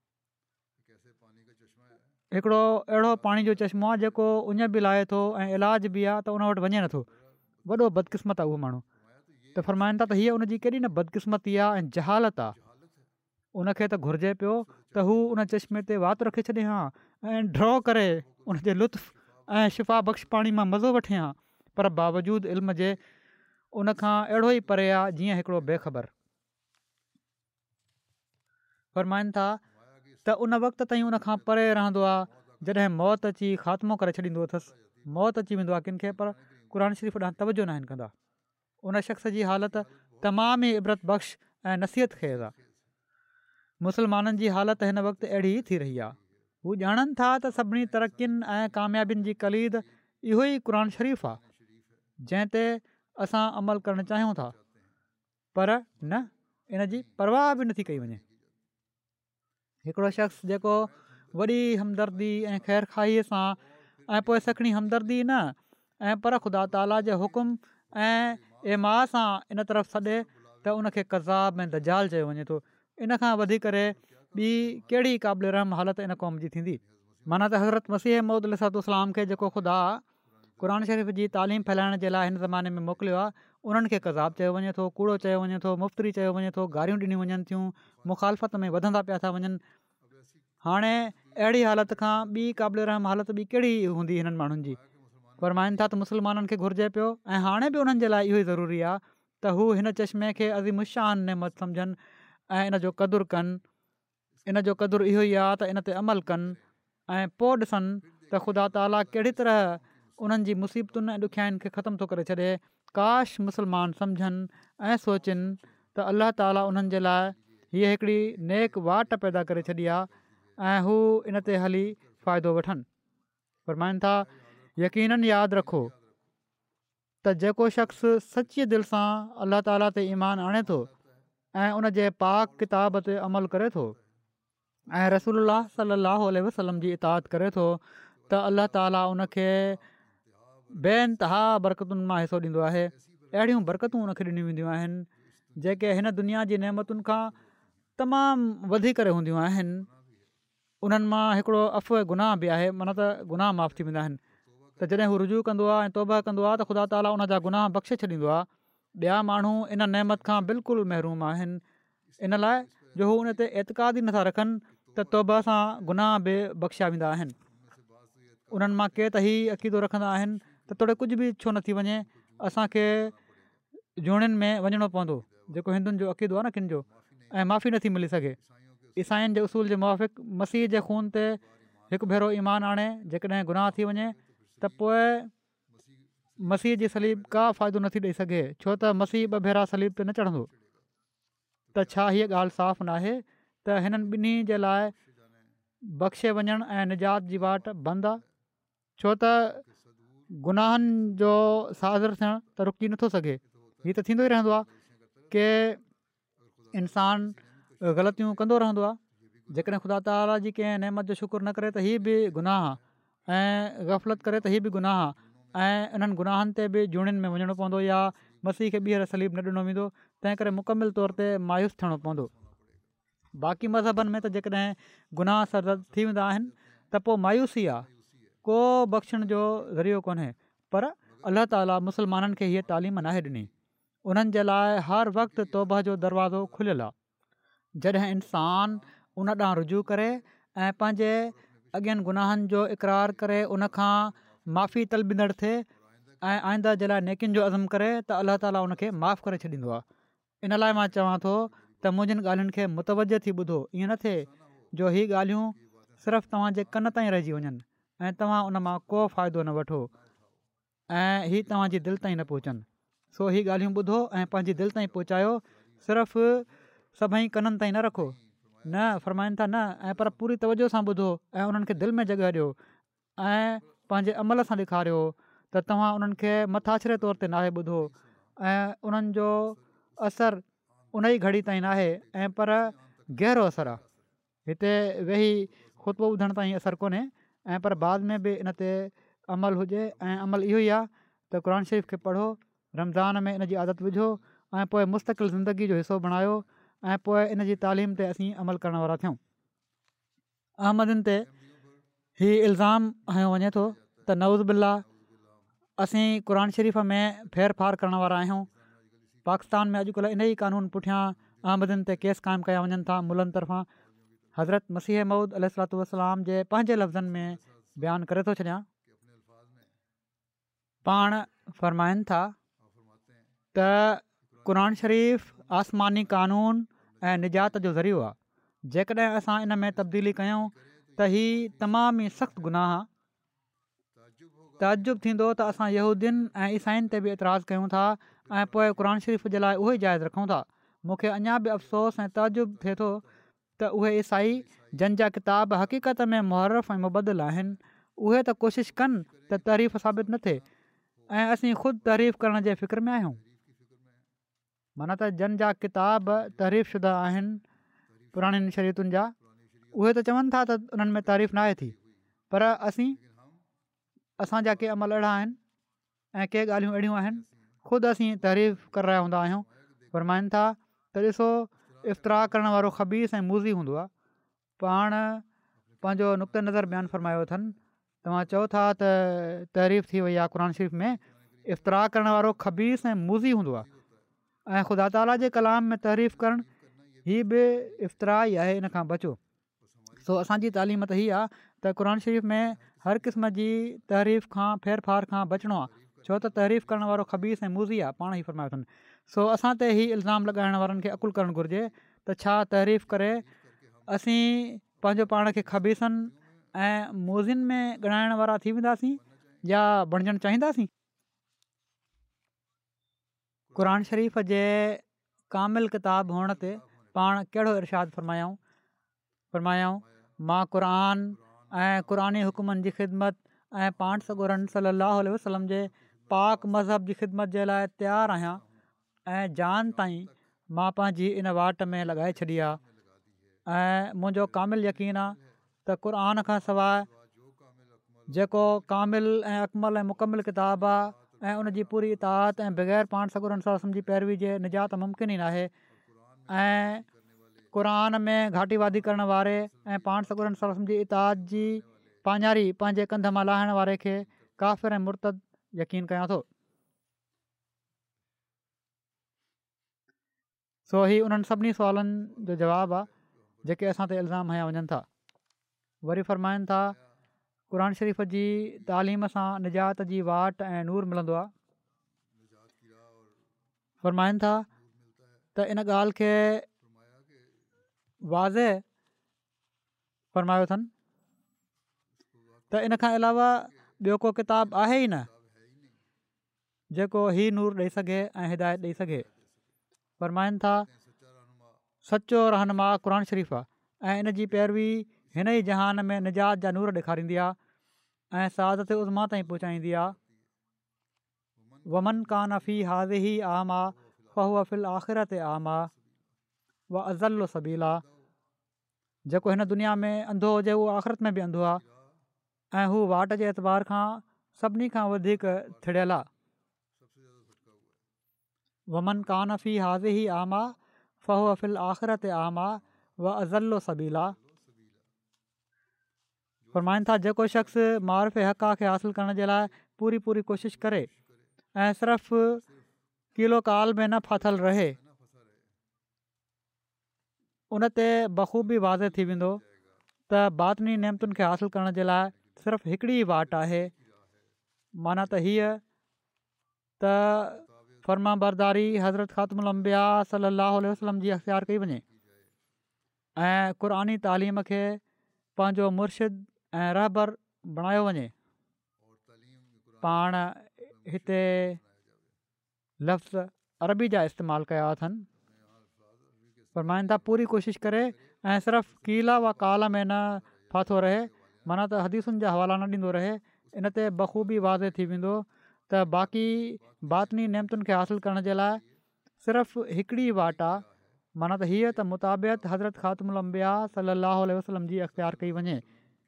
हिकिड़ो अहिड़ो पाणी जो चश्मो आहे जेको उञ बि लाहे थो ऐं इलाज बि आहे, त उन वटि वञे नथो। वॾो बदकिस्मत आहे उहो माण्हू। त फ़रमाइनि था त हीअ उनजी केॾी न बदकिस्मती आहे ऐं जहालत आहे। उनखे त घुरिजे पियो त हू उन चश्मे ते वात रखे छॾे हा ऐं ड्रॉ करे उनजे लुत्फ़ ऐं शिफ़ा बख़्श पाणी मां मज़ो वठे हा, पर बावजूदु इल्म जे उनखां अहिड़ो ई परे आहे जीअं हिकिड़ो बेख़बर। फ़रमाइनि था त उन वक़्त ताईं उनखां परे रहंदो आहे जॾहिं मौत अची ख़ात्मो करे छॾींदो अथसि। मौत अची वेंदो आहे किन खे, पर क़ुर शरीफ़ ॾांहुं तवजो न आहिनि कंदा। उन शख़्स जी हालति तमामु ई इबरत बख़्श ऐं नसीहत ख़ेज़ आहे। मुस्लमाननि जी हालति हिन वक़्तु अहिड़ी ई थी रही आहे। हू ॼाणनि था त सभिनी तरक़ियुनि ऐं कामयाबियुनि जी कलीद इहो ई क़ुर शरीफ़ आहे जंहिं ते असां अमल करणु चाहियूं था, पर न इन जी परवाह बि नथी कई वञे। हिकिड़ो शख़्स जेको वॾी हमदर्दी ऐं ख़ैरखाईअ सां ऐं पोइ सखणी हमदर्दी न ऐं पर ख़ुदा ताला जे हुकुम ऐं एमा सां इन तरफ़ सॾे त उनखे कज़ाब ऐं दजाल चयो वञे थो। इन खां वधी करे ॿी कहिड़ी क़ाबिल रहम हालत इन क़ौम जी थींदी। माना त हज़रत मसीह मौद अलैहिस्सलाम खे जेको ख़ुदा क़ुर शरीफ़ जी तालीम फैलाइण जे लाइ हिन ज़माने में मोकिलियो आहे, उन्हनि खे कज़ाब चयो वञे थो, कूड़ो चयो वञे थो, मुफ़्तरी चयो वञे थो, गारियूं ॾिनियूं वञनि थियूं, मुखालफ़त में वधंदा पिया था वञनि। हाणे अहिड़ी हालति खां ॿी क़ाबिल रहम हालत ॿी कहिड़ी हूंदी हिननि माण्हुनि जी। फ़रमाइनि था त मुस्लमाननि खे घुरिजे पियो ऐं हाणे बि उन्हनि जे लाइ इहो ई ज़रूरी आहे त हू हिन चश्मे खे अज़ीमुशान नेमत सम्झनि ऐं इन जो क़दुरु कनि। इन जो क़दुरु इहो ई आहे त इन ते अमल कनि ऐं पोइ ॾिसनि त ख़ुदा ताला कहिड़ी तरह उन्हनि जी मुसीबतुनि ऐं ॾुखियाईनि खे ख़तमु थो करे छॾे। काश मुस्लमान सम्झनि ऐं सोचनि त अलाह ताला उन्हनि जे लाइ हीअ हिकिड़ी नेक वाट पैदा करे छॾी आहे ऐं हू इन ते हली फ़ाइदो वठनि। फ़रमाइनि था यकीननि यादि रखो त जेको शख़्स सची दिलि सां अलाह ताला ते ईमान आणे थो ऐं उन जे पाक किताब ते अमल करे थो ऐं रसूल सलाहु वसलम जी इताद करे थो त अलाह ताला उनखे बेइंतिहा बरकतुनि मां हिसो ॾींदो आहे। अहिड़ियूं बरकतूं उनखे ॾिनियूं वेंदियूं आहिनि जेके हिन दुनिया जी नेमतुनि खां तमामु वधी करे हूंदियूं आहिनि। उन्हनि मां हिकिड़ो अफ़व गुनाह बि आहे, माना त गुनाह माफ़ थी वेंदा आहिनि। त जॾहिं हू रुजू कंदो आहे ऐं तौबा कंदो आहे त ख़ुदा ताला उन जा गुनाह बख़्शे छॾींदो आहे। ॿिया माण्हू इन नेमत खां बिल्कुलु महरूम आहिनि, इन लाइ जो हू उन ते एतिक़ाद ई नथा रखनि त तौबा सां गुनाह बि बख़्शिया वेंदा आहिनि। उन्हनि मां के त हीउ अक़ीदो रखंदा आहिनि त तोड़े कुझु बि छो न थी वञे, असांखे जूणियुनि में वञिणो पवंदो, जेको हिंदुनि जो अक़ीदो आहे न किन जो, ऐं माफ़ी नथी मिली सघे। ईसाइनि जे उसूल जे मुआफ़िक़ मसीह जे खून ते हिकु भेरो ईमान आणे जेकॾहिं गुनाह थी वञे त पोइ मसीह जी सलीब का फ़ाइदो नथी ॾेई सघे, छो त मसीह ॿ भेरा सलीब ते न चढ़ंदो। त छा हीअ ॻाल्हि साफ़ न आहे त हिननि ॿिन्ही जे लाइ बख़्शे वञणु ऐं निजात जी वाट बंदि आहे, छो त गुनाहनि जो साज़िर थियणु त रुकिजी नथो सघे। हीअ त थींदो ई रहंदो आहे की इंसानु ग़लतियूं कंदो रहंदो आहे। जेकॾहिं ख़ुदा ताला जी कंहिं नेमत जो शुकुरु न करे त हीअ बि गुनाह आहे, ऐं ग़फ़लत करे त हीअ बि गुनाह आहे, ऐं इन्हनि गुनाहनि ते बि जूणियुनि में वञिणो पवंदो या मसीह खे ॿीहर सलीब न ॾिनो वेंदो। तंहिं करे मुकमिल तौर ते मायूस थियणो पवंदो। बाक़ी मज़हबनि में त जेकॾहिं गुनाह सरज़द थी वेंदा आहिनि त पोइ मायूसी आहे, को बख़्शण जो ज़रियो कोन्हे। पर अलाह ताला मुस्लमाननि खे हीअ तालीम नाहे ॾिनी। उन्हनि जे लाइ हर वक़्तु तौबा जो दरवाज़ो खुलियलु आहे। जॾहिं इंसानु उन ॾांहुं रुजू करे ऐं पंहिंजे अॻियनि गुनाहनि जो इक़रार करे उनखां माफ़ी तलबींदड़ थिए ऐं आईंदा जे लाइ नेकियुनि जो अज़म करे त अलाह ताला उनखे माफ़ु करे छॾींदो आहे। इन लाइ मां चवां थो त मुंहिंजिन ॻाल्हियुनि खे मुतवजो थी ॿुधो, ईअं न थिए जो हीअ ॻाल्हियूं सिर्फ़ु तव्हांजे कन ताईं रहिजी वञनि ऐं तव्हां उन मां को फ़ाइदो न वठो ऐं हीअ तव्हांजी दिलि ताईं न पहुचनि। सो हीअ ॻाल्हियूं ॿुधो ऐं पंहिंजी दिलि ताईं पहुचायो, सिर्फ़ु सभई कननि ताईं न रखो, न फरमाइनि था न, ऐं पर पूरी तवजो सां ॿुधो ऐं उन्हनि खे दिलि में जॻह ॾियो ऐं पंहिंजे अमल सां ॾेखारियो त तव्हां उन्हनि खे मथाछिरे तौर ते नाहे ॿुधो ऐं उन्हनि जो असरु उन ई घड़ी ताईं नाहे, ऐं पर गहरो असरु आहे। हिते वेही ख़ुतबो ॿुधण ताईं असरु कोन्हे, ऐं पर बाद में बि इन ते अमल हुजे, ऐं अमल इहो ई आहे त क़ुर शरीफ़ खे पढ़ो, रमज़ान में इन जी आदत विझो ऐं पोइ मुस्तक़िल ज़िंदगी जो हिसो बणायो, ऐं पोइ इन जी तालीम ते असीं अमल करण वारा थियूं। अहमदनि ते हीउ इल्ज़ाम हयो वञे थो त नऊज़ बिल्ला असीं क़ुर शरीफ़ में फेर फार करण वारा आहियूं। पाकिस्तान में अॼुकल्ह इन ई कानून पुठियां अहमदनि ते केस क़ाइमु कया वञनि था मुल्हनि तरफ़ां। हज़रत मसीह मऊद अलैहिस्सलातु वस्सलाम जे पंहिंजे लफ़्ज़नि में बयानु करे थो छॾियां, पाण फ़रमाइनि था त क़ुर शरीफ़ आसमानी कानून ऐं निजात जो ज़रियो आहे। जेकॾहिं असां इन में तब्दीली कयूं त हीउ तमामु ई सख़्तु गुनाह आहे। तअजुब थींदो त असां यहूदियुनि ऐं ईसाइनि ते बि एतिराज़ु कयूं था ऐं पोइ क़ुर शरीफ़ जे लाइ उहो ई जाइज़ रखूं था। मूंखे अञा बि अफ़सोस ऐं तअजुब थिए थो त उहे ईसाई जंहिंजा किताब हक़ीक़त में मुहर्रफ़ ऐं मुबदिल आहिनि, उहे त कोशिशि कनि त तहरीफ़ साबित न थिए, ऐं असीं ख़ुदि तहरीफ़ करण जे फ़िक्र में आहियूं। माना त जंहिंजा किताब तहरीफ़ शुदा आहिनि पुराणियुनि शरीयतुनि जा, उहे त चवनि था त उन्हनि में तारीफ़ न आहे थी, पर असांजा के अमल अहिड़ा आहिनि ऐं के ॻाल्हियूं अहिड़ियूं आहिनि ख़ुदि असीं तहरीफ़ करे रहिया हूंदा आहियूं। फरमाइनि था त ॾिसो, इफ़्तरा करण वारो ख़बीस ऐं मूज़ी हूंदो आहे। पाण पंहिंजो नुक़्ते नज़र बयानु फ़रमायो अथनि। तव्हां चओ था त तहरीफ़ थी वई आहे क़ुर शरीफ़ में, इफ़्तरा करण वारो ख़बीस ऐं मूज़ी हूंदो आहे, ऐं ख़ुदा ताला जे कलाम में तहरीफ़ करणु हीअ बि इफ़्तरा ई आहे, इन खां बचो। सो असांजी तालीम त हीअ आहे त क़ुर शरीफ़ में हर क़िस्म जी तहरीफ़ खां फेर फार खां बचिणो आहे, छो त तहरीफ़ करण वारो ख़बीस ऐं मूज़ी आहे, पाण ई फ़रमायो अथनि। सो असां ते हीउ इल्ज़ाम लॻाइण वारनि खे अकुलु करणु घुरिजे त छा तहरीफ़ करे असीं पंहिंजो पाण खे ख़बीसनि ऐं मूज़िन में ॻणाइण वारा थी वेंदासीं या बणिजणु चाहींदासीं। क़ुर शरीफ़ जे कामिल किताब हुअण ते पाण कहिड़ो इरशाद फ़रमायाऊं, मां क़ुर ऐं क़ुरानी हुकुमनि जी ख़िदमत ऐं पाण सॻोरनि सलाहु वसलम जे पाक मज़हब जी ख़िदमत जे लाइ तयारु आहियां ऐं जान ताईं मां पंहिंजी इन वाट में लॻाए छॾी आहे ऐं मुंहिंजो कामिल यकीन आहे त क़ुर खां सवाइ जेको कामिल ऐं अकमल ऐं मुकमिल किताबु आहे ऐं उन जी पूरी इताद ऐं बग़ैर पाण सगुर जी पैरवी जे निजात मुमकिन ई नाहे ऐं क़ुर में घाटीवादी करण वारे ऐं पाण सगुर जी इताद जी पांझारी पंहिंजे कंध मां लाहिण वारे खे काफ़िर ऐं मुर्तद यकीन कयां थो। सो ही उन्हनि सभिनी सुवालनि जो जवाबु आहे जेके असां ते इल्ज़ाम हया वञनि था। वरी फ़रमाइनि था क़ुर शरीफ़ जी तालीम सां निजात जी वाट ऐं नूर मिलंदो आहे। फ़रमाइनि था त इन ॻाल्हि खे वाज़े फ़रमायो अथनि त इन खां अलावा ॿियो को किताबु आहे ई न जेको ही नूर ॾेई सघे ऐं हिदायत ॾेई सघे। फ़रमाइनि था सचो रहनुमा क़ुर शरीफ़ आहे ऐं इन जी पैरवी हिन ई जहान में निजात जा नूर ॾेखारींदी आहे ऐं सआदत उज़मा ताईं पहुचाईंदी आहे। वमन कान फ़ी हाज़िही आमा फ़हुव फ़िल आख़िरत आमा व अज़ल सबीला। जेको हिन दुनिया में अंधो हुजे उहो आख़िरत में बि अंधो आहे ऐं हू वाट जे एतबार खां सभिनी खां वधीक थिड़ियल आहे। वमन कान फ़ी हाज़िही आमा फ़हुव फ़िल आख़िरत आमा व अज़ल सबीला। फ़रमाइनि था जेको शख़्स मारिफ़ हक़ा खे हासिलु करण जे लाइ पूरी कोशिशि करे ऐं सिर्फ़ु कीलो काल में न फाथल रहे उन ते बख़ूबी वाज़े थी वेंदो त बातनी नेमतुनि खे हासिलु करण जे लाइ सिर्फ़ु हिकिड़ी वाट आहे। माना त हीअ त फ़र्मा बरदारी हज़रत ख़ातमुल अंबिया सल्लल्लाहु अलैहि वसल्लम जी अख़्तियार कई वञे ऐं क़ुरानी तालीम खे पंहिंजो मुर्शिद ऐं रहबर बणायो वञे। पाण हिते लफ़्ज़ अरबी जा इस्तेमालु कया अथनि। फ़रमाइनि था पूरी कोशिशि करे ऐं सिर्फ़ु कीला व काल में न फाथो रहे माना त हदीसुनि जा हवाला न ॾींदो रहे इन ते बख़ूबी वाज़े थी वेंदो त बाक़ी बातनी नेमतुनि खे हासिलु करण जे लाइ सिर्फ़ु हिकिड़ी वाट आहे। माना त हीअ त मुताबिक़ हज़रत ख़ातमुल अंबिया सल्लल्लाहु अलैहि वसल्लम जी अख़्तियार कई वञे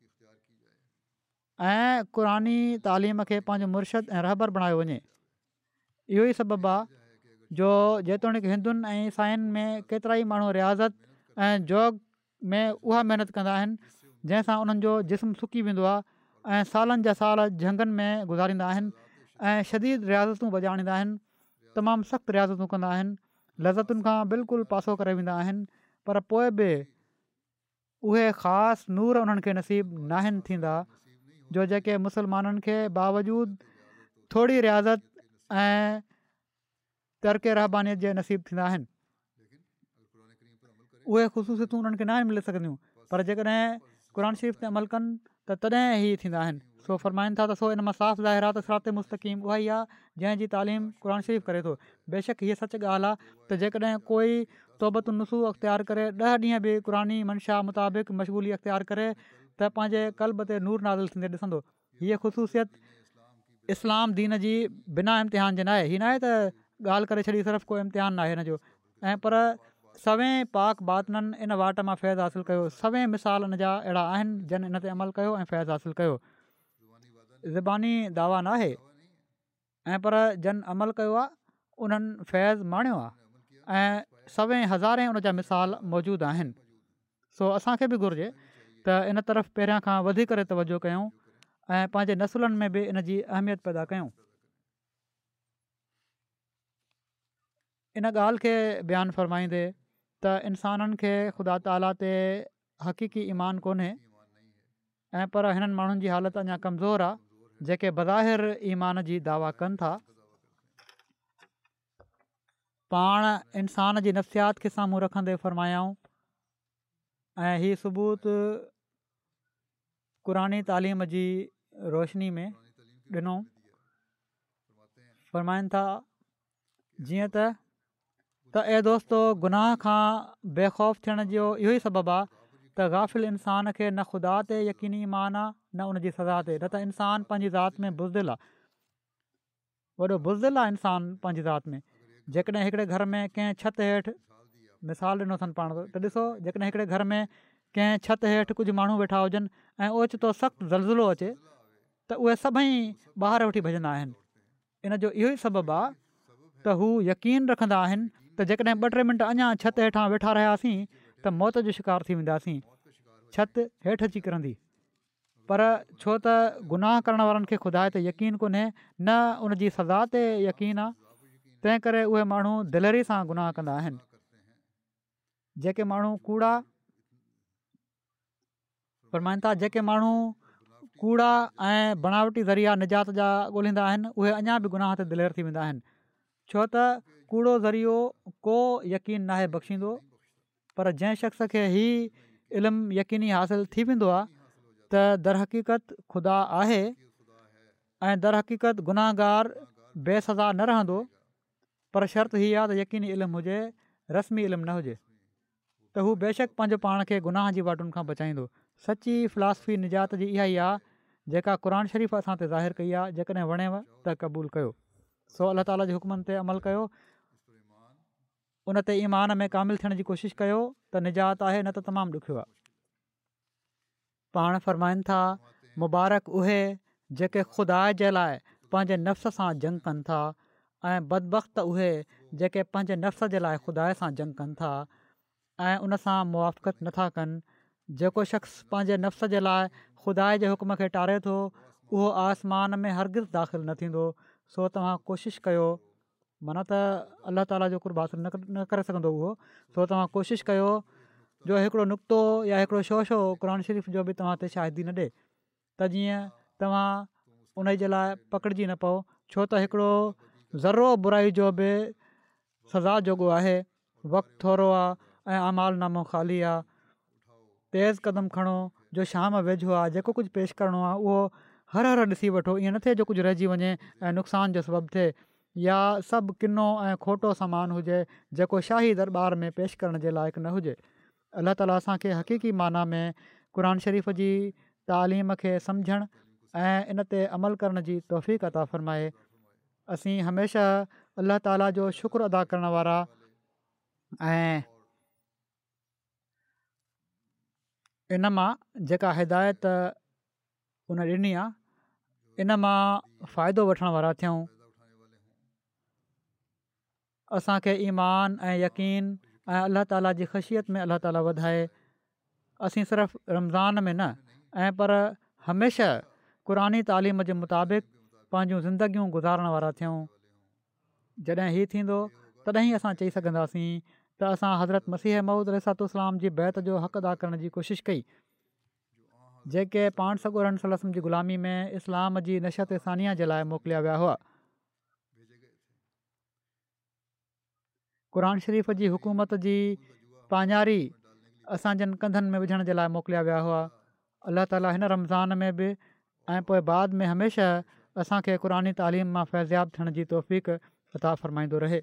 ऐं क़ुरानी तालीम खे पंहिंजो मुर्शिद ऐं रहबर बणायो वञे। इहो ई सबबु आहे जो जेतोणीकि हिंदुनि ऐं ईसाइनि में केतिरा ई माण्हू रियाज़त ऐं जोग में उहा महिनत कंदा आहिनि जंहिंसां उन्हनि जो जिस्म सुकी वेंदो आहे ऐं सालनि जा साल झंगनि में गुज़ारींदा आहिनि ऐं शदीद रियाज़तूं बजाणींदा आहिनि तमामु सख़्तु रियाज़तूं कंदा आहिनि लज़तुनि खां बिल्कुलु पासो करे वेंदा आहिनि पर पोइ बि उहे ख़ासि नूर उन्हनि खे नसीबु नाहिनि थींदा जो जेके मुसलमाननि खे बावजूदु थोरी रियाज़त ऐं तर्के रहबानियत जे नसीबु थींदा आहिनि। उहे ख़ुशूसियतूं उन्हनि खे न मिली सघंदियूं पर जेकॾहिं क़ुर शरीफ़ ते अमल कनि त तॾहिं ई थींदा आहिनि। सो फ़रमाइनि था त सो इन मां साफ़ ज़ाहिर आहे त सिरात मुस्तक़ीम उहा ई आहे जंहिंजी तालीम क़ुर शरीफ़ करे थो। बेशक हीअ सच ॻाल्हि आहे त जेकॾहिं कोई तौबतुन नसूह अख़्तियार करे 10 ॾींहं बि क़ुरानी मंशा मुताबिक़ मशगूली अख़्तियार करे त पंहिंजे क़ल्ब ते नूर नाज़िल थींदे ॾिसंदो। हीअ ख़ुशूसियत इस्लाम दीन जी बिना इम्तिहान जे न आहे। हीअ न आहे त ॻाल्हि करे छॾी सिर्फ़ु को इम्तिहान न आहे हिन जो ऐं पर सवें पाक बातननि इन वाट मां फैज़ हासिलु कयो। सवें मिसाल इन जा अहिड़ा आहिनि जिन इन ते अमल कयो ऐं फैज़ हासिलु कयो। ज़बानी दावा न आहे ऐं पर जन अमल कयो आहे उन्हनि फैज़ माणियो आहे ऐं सवें हज़ारे उन जा मिसाल मौजूदु आहिनि। सो असांखे बि घुरिजे त इन तरफ़ पहिरियां खां वधी करे तवजो कयूं ऐं पंहिंजे नसुलनि में बि इन जी अहमियत पैदा कयूं। इन ॻाल्हि खे बयानु फ़रमाईंदे त इंसाननि खे ख़ुदा ताला ते हक़ीक़ी ईमान कोन्हे ऐं पर हिननि माण्हुनि जी हालति अञा कमज़ोर आहे जेके बज़ाहिर ईमान जी दावा कनि था। पाण इंसान जी नफ़्सियात खे साम्हूं रखंदे फ़रमायाऊं ऐं हीअ सबूत क़ुरानी तालीम जी रोशनी में ॾिनो। फ़रमाइनि था जीअं त ए दोस्तो गुनाह खां बेख़ौफ़ थियण जो इहो ई सबबु आहे त गाफ़िल इंसान खे न ख़ुदा ते यकीनी ईमान आहे न उन जी सज़ा ते। न त इंसानु पंहिंजी ज़ात में बुज़दिल आहे वॾो बुज़दिल आहे इंसानु पंहिंजी ज़ात में। जेकॾहिं हिकिड़े घर में कंहिं छित हेठि मिसाल ॾिनो अथनि पाण त ॾिसो, जेकॾहिं हिकिड़े घर में कंहिं छित हेठि कुझु माण्हू वेठा हुजनि ऐं ओचितो सख़्तु ज़लज़लो अचे त उहे सभई ॿाहिरि वठी भॼंदा आहिनि। इन जो इहो ई सबबु आहे त हू यकीन रखंदा आहिनि त जेकॾहिं 2-3 मिंट अञा छित हेठां वेठा रहियासीं त मौत जो शिकार थी वेंदासीं, छित हेठि अची किरंदी। पर छो त गुनाह करण वारनि खे ख़ुदा ते यकीन कोन्हे, न उनजी सज़ा ते यकीन आहे, तंहिं करे उहे माण्हू दिलेरी सां गुनाह कंदा आहिनि। जेके माण्हू कूड़ा फरमाइनि था, जेके माण्हू कूड़ा ऐं बनावटी ज़रिया निजात जा ॻोल्हींदा आहिनि उहे अञा बि गुनाह ते दिलेर थी वेंदा आहिनि। छो त कूड़ो ज़रियो को यकीन नाहे बख़्शींदो, पर जंहिं शख़्स खे ई इल्मु यकीनी हासिलु थी वेंदो आहे त दरहक़ीक़त ख़ुदा आहे ऐं दरहक़ीक़त गुनाहगार बेसज़ा न रहंदो। पर शर्त हीअ आहे त यकीनी इल्मु हुजे, रस्मी इल्मु न हुजे, त हू बेशक पंहिंजो पाण खे गुनाह जी वाटुनि खां बचाईंदो। सची फ़िलासफ़ी निजात जी इहा ई आहे जेका क़ुर शरीफ़ असां ते ज़ाहिर कई आहे। जेकॾहिं वणेव त क़बूलु कयो, सो अलाह ताला जे हुकमनि ते अमल कयो, उन ते ईमान में कामिल थियण जी कोशिशि कयो त निजात आहे, न त तमामु ॾुखियो आहे। पाण फ़रमाइनि था, मुबारक उहे जेके ख़ुदा जे लाइ पंहिंजे नफ़्स सां जंग कनि था, ऐं बदबख़्त उहे जेके पंहिंजे नफ़्स जे लाइ ख़ुदा सां जंग कनि था ऐं उन सां मुवाफ़क़त नथा कनि। जेको शख़्स पंहिंजे नफ़्स जे लाइ ख़ुदा जे हुकुम खे टारे थो उहो आसमान में हरगिज़ दाख़िल न थींदो। सो तव्हां कोशिशि कयो, माना त अलाह ताला जो क़ुर्ब हासिलु न करे सघंदो उहो, सो तव्हां कोशिशि कयो जो हिकिड़ो नुक़्तो या हिकिड़ो शोशो क़ुर शरीफ़ जो बि तव्हां ते शाहिदी न ॾिए, त जीअं तव्हां उन जे लाइ पकिड़िजी न पओ। छो त हिकिड़ो ज़रो बुराई जो बि सज़ा जोॻो आहे। वक़्तु थोरो आहे ऐं अमाल नामो ख़ाली आहे। तेज़ क़दम खणो जो शाम वेझो आहे। जेको कुझु पेश करिणो आहे उहो हर ॾिसी वठो, ईअं न थिए जो कुझु रहिजी वञे ऐं नुक़सान जो सबबु थिए, या सभु किनो ऐं खोटो सामान हुजे जेको शाही दरबार में पेश करण जे लाइक़ु न हुजे। अलाह ताला असांखे हक़ीक़ी माना में क़ुर शरीफ़ जी तालीम खे सम्झणु ऐं इन ते अमल करण जी तौफ़ीक़ अता फ़रमाए। असीं हमेशह अलाह ताला जो शुक्र अदा करण वारा ऐं इन मां जेका हिदायत उन ॾिनी आहे इन मां फ़ाइदो वठण वारा थियूं। असांखे ईमान ऐं यकीन ऐं अलाह ताला जी ख़शियत में अलाह ताला वधाए। असीं सिर्फ़ु रमज़ान में न ऐं पर हमेशह क़ुरानी तालीम जे मुताबिक़ पंहिंजूं ज़िंदगियूं गुज़ारण वारा थियूं। जॾहिं हीअ थींदो तॾहिं असां चई सघंदासीं त असां हज़रत मसीह मऊद अलैहिस्सलाम जी बैत जो हक़ अदा करण जी कोशिशि कई, जेके पाण सॻोरन सलम जी ग़ुलामी में इस्लाम जी नशत सानिया जे लाइ मोकिलिया विया हुआ। क़ुर शरीफ़ जी हुकूमत जी पाञारी असांजनि कंधनि में विझण जे लाइ मोकिलिया विया हुआ। अलाह ताला हिन रमज़ान में बि ऐं पोइ बाद में हमेशह असांखे क़ुरानी तालीम मां फ़ैज़याब थियण जी तौफ़ीक़ अता फ़रमाईंदो रहे।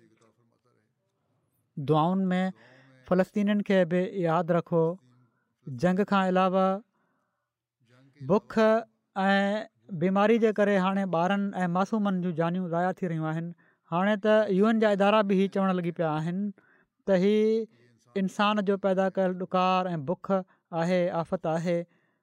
दुआउनि में फ़लस्तीनियुनि खे बि यादि रखो। जंग खां अलावा बुख ऐं बीमारी जे करे हाणे ॿारनि ऐं मासूमनि जूं जानियूं ज़ाया थी रहियूं आहिनि। हाणे त UN जा इदारा बि हीअ चवणु लॻी पिया आहिनि त हीअ इंसान जो पैदा कयल ॾुकार ऐं बुख आहे, आफ़त आहे,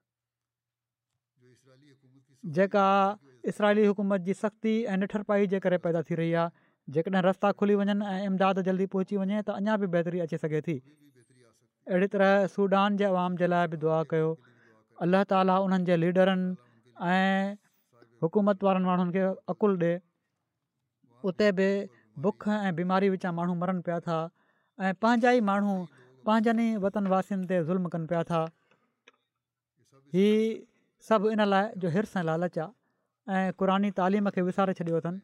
जेका इसराइली हुकूमत जी सख़्ती ऐं निठरपाई जे करे पैदा थी रही आहे। जेकॾहिं रस्ता खुली वञनि ऐं इमदाद जल्दी पहुची वञे त अञा बि बहितरी अची सघे थी। अहिड़ी तरह सूडान जे अवाम जे लाइ बि दुआ कयो। अलाह ताला उन्हनि जे लीडरनि ऐं हुकूमत वारनि माण्हुनि खे अक़ुलु ॾिए। उते बि बुख ऐं बीमारी विचां माण्हू मरनि पिया था ऐं पंहिंजा ई माण्हू पंहिंजनि ई वतन वासियुनि ते ज़ुल्म कनि पिया था। हीअ सभु इन लाइ जो हिर्स ऐं लालच आहे ऐं क़ुरानी तालीम खे विसारे छॾियो अथनि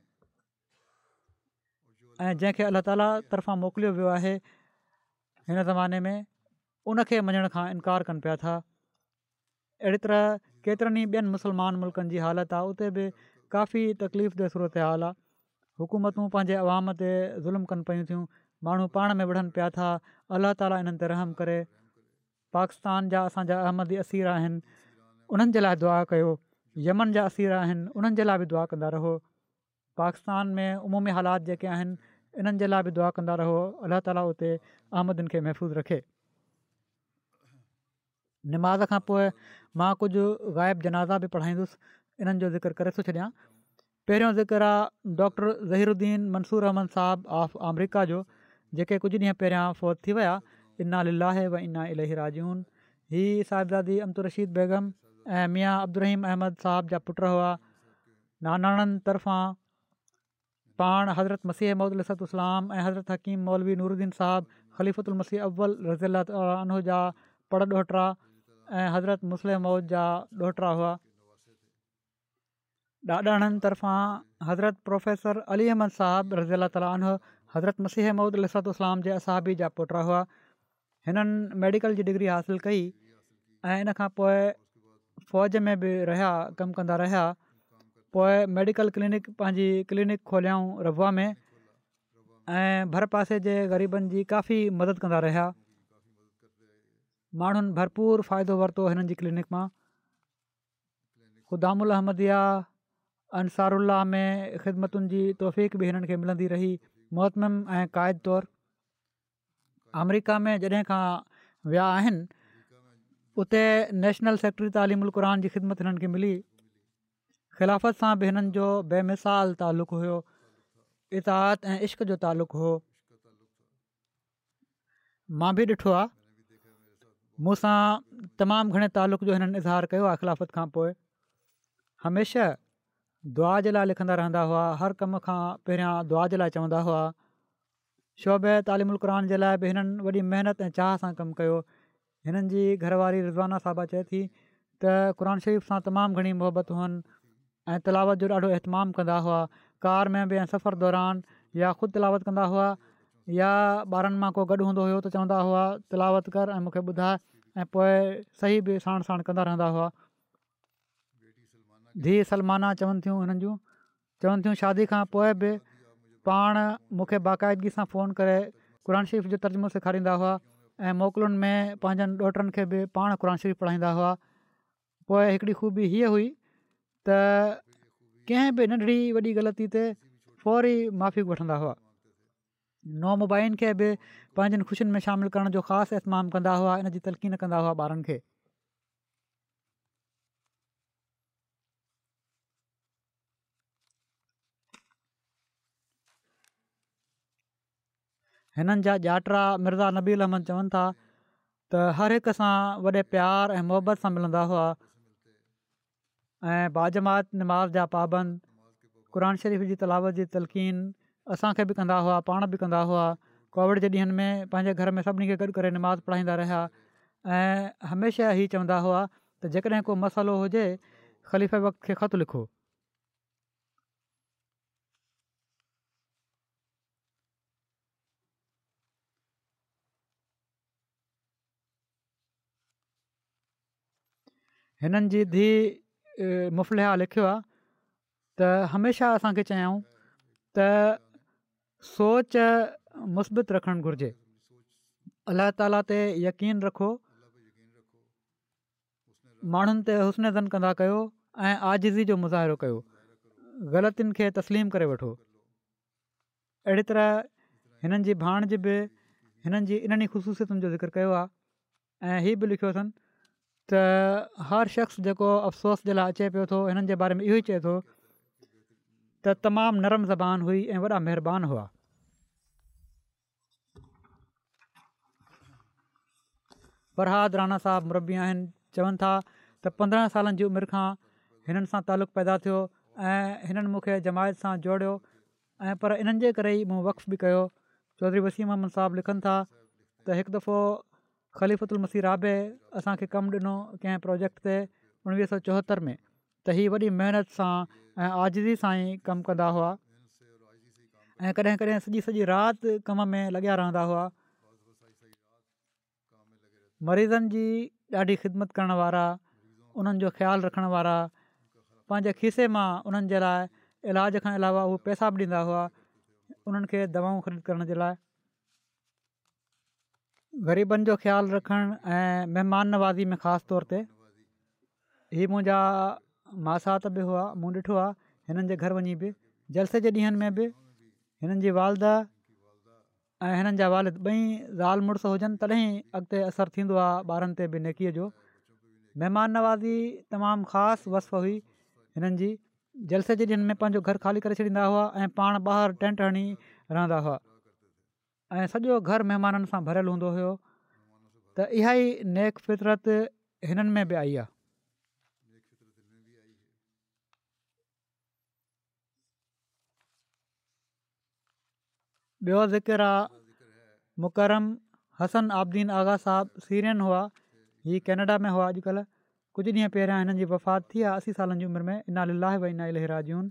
ऐं जंहिंखे अलाह ताला तरफ़ां मोकिलियो वियो आहे हिन ज़माने में उनखे मञण खां इनकार कनि पिया था। अहिड़ी तरह केतिरनि ई ॿियनि मुस्लमान मुल्कनि जी हालति आहे, उते बि काफ़ी तकलीफ़ जो सूरत हाल आहे। हुकूमतूं पंहिंजे अवाम ते ज़ुल्म कनि पियूं थियूं, माण्हू पाण में विढ़नि पिया था। अलाह ताला इन्हनि ते रहम करे। पाकिस्तान जा असांजा अहमदी असीर आहिनि, उन्हनि जे लाइ दुआ कयो। यमन जा असीर आहिनि, उन्हनि जे लाइ बि दुआ कंदा रहो। पाकिस्तान में उमूमी हालात जेके आहिनि इन्हनि जे लाइ बि दुआ कंदा रहो। अलाह ताला उते अहमदनि खे महफ़ूज़ रखे। निमाज़ खां पोइ मां कुझु ग़ाइब जनाज़ा बि पढ़ाईंदुसि, इन्हनि जो ज़िक्र करे थो छॾियां। पहिरियों ज़िक्र आहे doctor Zahiruddin Mansoor Ahmad Sahib of America जो, जेके कुझु ॾींहं पहिरियां फ़ौत थी विया। इन्ना लिल्लाहि व इन्ना इलैहि राजिऊन। हीअ साहिबज़ादी अमतुर रशीद बेगम ऐं मियाँ अब्दुर्रहीम अहमद साहब जा पुट हुआ। नानाणनि तरफ़ां पाण हज़रत मसीह मौद अलैहिस्सलाम ऐं हज़रत हकीम मौलवी नूरुद्दीन साहब ख़लीफ़तुल मसीह अव्वल रज़ियल्लाहु तआला अन्हु जा पड़ ॾोहिटा ऐं हज़रत मुस्लिम मौद जा ॾोहिटा हुआ। ॾाॾाणनि तरफ़ां हज़रत प्रोफेसर अली अहमद साहब रज़ियल्लाहु तआला अन्हु हज़रत मसीह मौद अलैहिस्सलाम जे असहाबी जा पुट हुआ। हिननि मेडिकल जी डिग्री हासिलु कई ऐं इन खां पोइ फ़ौज में बि रहिया, कमु कंदा रहिया। पोइ मेडिकल क्लिनिक पंहिंजी क्लिनिक खोलियाऊं रबुआ में ऐं भर पासे जे ग़रीबनि जी काफ़ी मदद कंदा रहिया। माण्हुनि भरपूर फ़ाइदो वरितो हिननि जी क्लिनिक मां। ख़ुदामुल अहमदिया अंसारुल्लाह में ख़िदमतुनि जी तौफ़ीक़ बि हिननि खे मिलंदी रही मुहतमिम ऐं क़ाइद तौरु। अमरीका में जॾहिं खां विया आहिनि उते नेशनल सेक्रेटरी तालीमुल क़ुरान जी ख़िदमत हिननि खे मिली। ख़िलाफ़त सां बि हिननि जो बेमिसाल तालुक़ु हुयो, इताअत ऐं इश्क़ जो तालुक़ु हो। मां बि ॾिठो आहे, मूंसां तमामु घणे तालुक़ जो हिननि इज़हार कयो आहे। ख़िलाफ़त खां पोइ हमेशह दुआ जे लाइ लिखंदा रहंदा हुआ। हर कम खां पहिरियां दुआ जे लाइ चवंदा हुआ। शोबे तालीमुल क़ुरान जे लाइ बि हिननि वॾी महिनत ऐं चाह सां कमु कयो। हिननि जी घरवारी रिज़वाना साहिबा चए थी त क़ुर शरीफ़ सां तमामु घणी मुहबत हुअनि ऐं तिलावत जो ॾाढो एहतमाम कंदा हुआ। कार में बि ऐं सफ़र दौरान या ख़ुदि तिलावत कंदा हुआ या ॿारनि मां को गॾु हूंदो हुयो त चवंदा हुआ तिलावत कर ऐं मूंखे ॿुधाए, ऐं पोइ सही बि साण साण कंदा रहंदा हुआ। धीउ सलमाना चवनि थियूं, हिननि जूं चवनि थियूं शादी खां पोइ बि पाण मूंखे बाक़ाइदगी सां फ़ोन करे क़ुर शरीफ़ जो तर्जुमो सेखारींदा हुआ ऐं मोकलुनि में पंहिंजनि ॾोहिटनि खे बि पाण क़ुर शरीफ़ पढ़ाईंदा हुआ। पोइ हिकिड़ी ख़ूबी हीअ हुई त कंहिं बि नंढड़ी वॾी ग़लती ते फौरी माफ़ी वठंदा हुआ। नौमुबाइन खे बि पंहिंजनि ख़ुशियुनि में शामिलु करण जो ख़ासि एहतमाम कंदा हुआ। इन जी तलक़ीन कंदा हुआ ॿारनि खे। हिननि जा ॼाटरा मिर्ज़ा नबील अहमद चवनि था त हर हिक सां वॾे प्यार ऐं मुहबत सां मिलंदा हुआ ऐं बाजमात निमाज़ जा पाबंद, क़ुर शरीफ़ जी तिलावत जी तलक़ीन असांखे बि कंदा हुआ, पाण बि कंदा हुआ। कोविड जे ॾींहंनि में पंहिंजे घर में सभिनी खे गॾु करे निमाज़ पढ़ाईंदा रहिया ऐं हमेशह ई चवंदा हुआ त जेकॾहिं को मसइलो हुजे ख़लीफ़े वक़्त खे ख़तु लिखो। हिननि जी धीउ मुफ़लिहा लिखियो आहे त हमेशह असांखे चयाऊं त सोच मुस्बित रखणु घुरिजे। अलाह ताला ते यकीन रखो, माण्हुनि ते हुस्न ज़न कंदा कयो ऐं आजिज़ी जो मुज़ाहिरो कयो। ग़लतियुनि खे तस्लीम करे वठो। अहिड़ी तरह हिननि जी भाणज बि हिननि जी इन्हनि ख़ुशूसियतुनि जो ज़िक्र कयो आहे ऐं हीअ बि लिखियो अथनि त हर शख़्स जेको अफ़सोस जे लाइ अचे पियो थो हिननि जे बारे में इहो ई चए थो त तमामु नरम ज़बान हुई ऐं वॾा महिरबानी हुआ। फरहाद राणा साहब मुरबी आहिनि, चवनि था त 15 सालनि जी उमिरि खां हिननि सां तालुक़ु पैदा थियो ऐं हिननि मूंखे जमायत सां जोड़ियो ऐं पर इन्हनि जे करे ई मूं वक़्फ़ बि कयो। चौधरी वसीम अहमद साहब लिखनि था त हिकु दफ़ो ख़लीफ़तुल मसीह राबे असांखे कमु ॾिनो कंहिं प्रोजेक्ट ते 1974 में, त हीअ वॾी महिनत सां ऐं आजिज़ी सां ई कमु कंदा हुआ ऐं कॾहिं कॾहिं सॼी राति कम में लॻिया रहंदा हुआ। मरीज़नि जी ॾाढी ख़िदमत करण वारा, उन्हनि जो ख़्यालु रखण वारा, पंहिंजे खीसे मां उन्हनि जे लाइ इलाज खां अलावा उहे पैसा बि ॾींदा हुआ उन्हनि खे दवाऊं ख़रीद करण जे लाइ। ग़रीबनि जो ख़्यालु रखणु ऐं महिमान नवाज़ी में ख़ासि तौर ते हीअ मुंहिंजा मासात बि हुआ, मूं ॾिठो आहे हिननि जे घर वञी बि जलसे जे ॾींहंनि में बि हिननि जी वालदा ऐं हिननि जा वालिद ॿई ज़ाल मुड़ुस हुजनि तॾहिं अॻिते असरु थींदो आहे ॿारनि ते बि नेकीअ जो। महिमान नवाज़ी तमामु ख़ासि वसफ़ हुई हिननि जी। जलसे जे ॾींहंनि में पंहिंजो घरु ख़ाली करे छॾींदा हुआ ऐं पाण ॿाहिरि टेंट हणी रहंदा हुआ ऐं सॼो घरु महिमाननि सां भरियलु हूंदो हुयो। त इहा ई नेक फितरत हिननि में बि आई आहे। ॿियो ज़िक्र आहे मुकरम हसन आबदीन आगा साहिबु सीरियन हुआ। हीअ कैनेडा में हुआ। अॼुकल्ह कुझु ॾींहं पहिरियां हिननि जी वफ़ात थी आहे 80 सालनि जी उमिरि में। इना लिलाहि व इना इलैहि राजिऊन।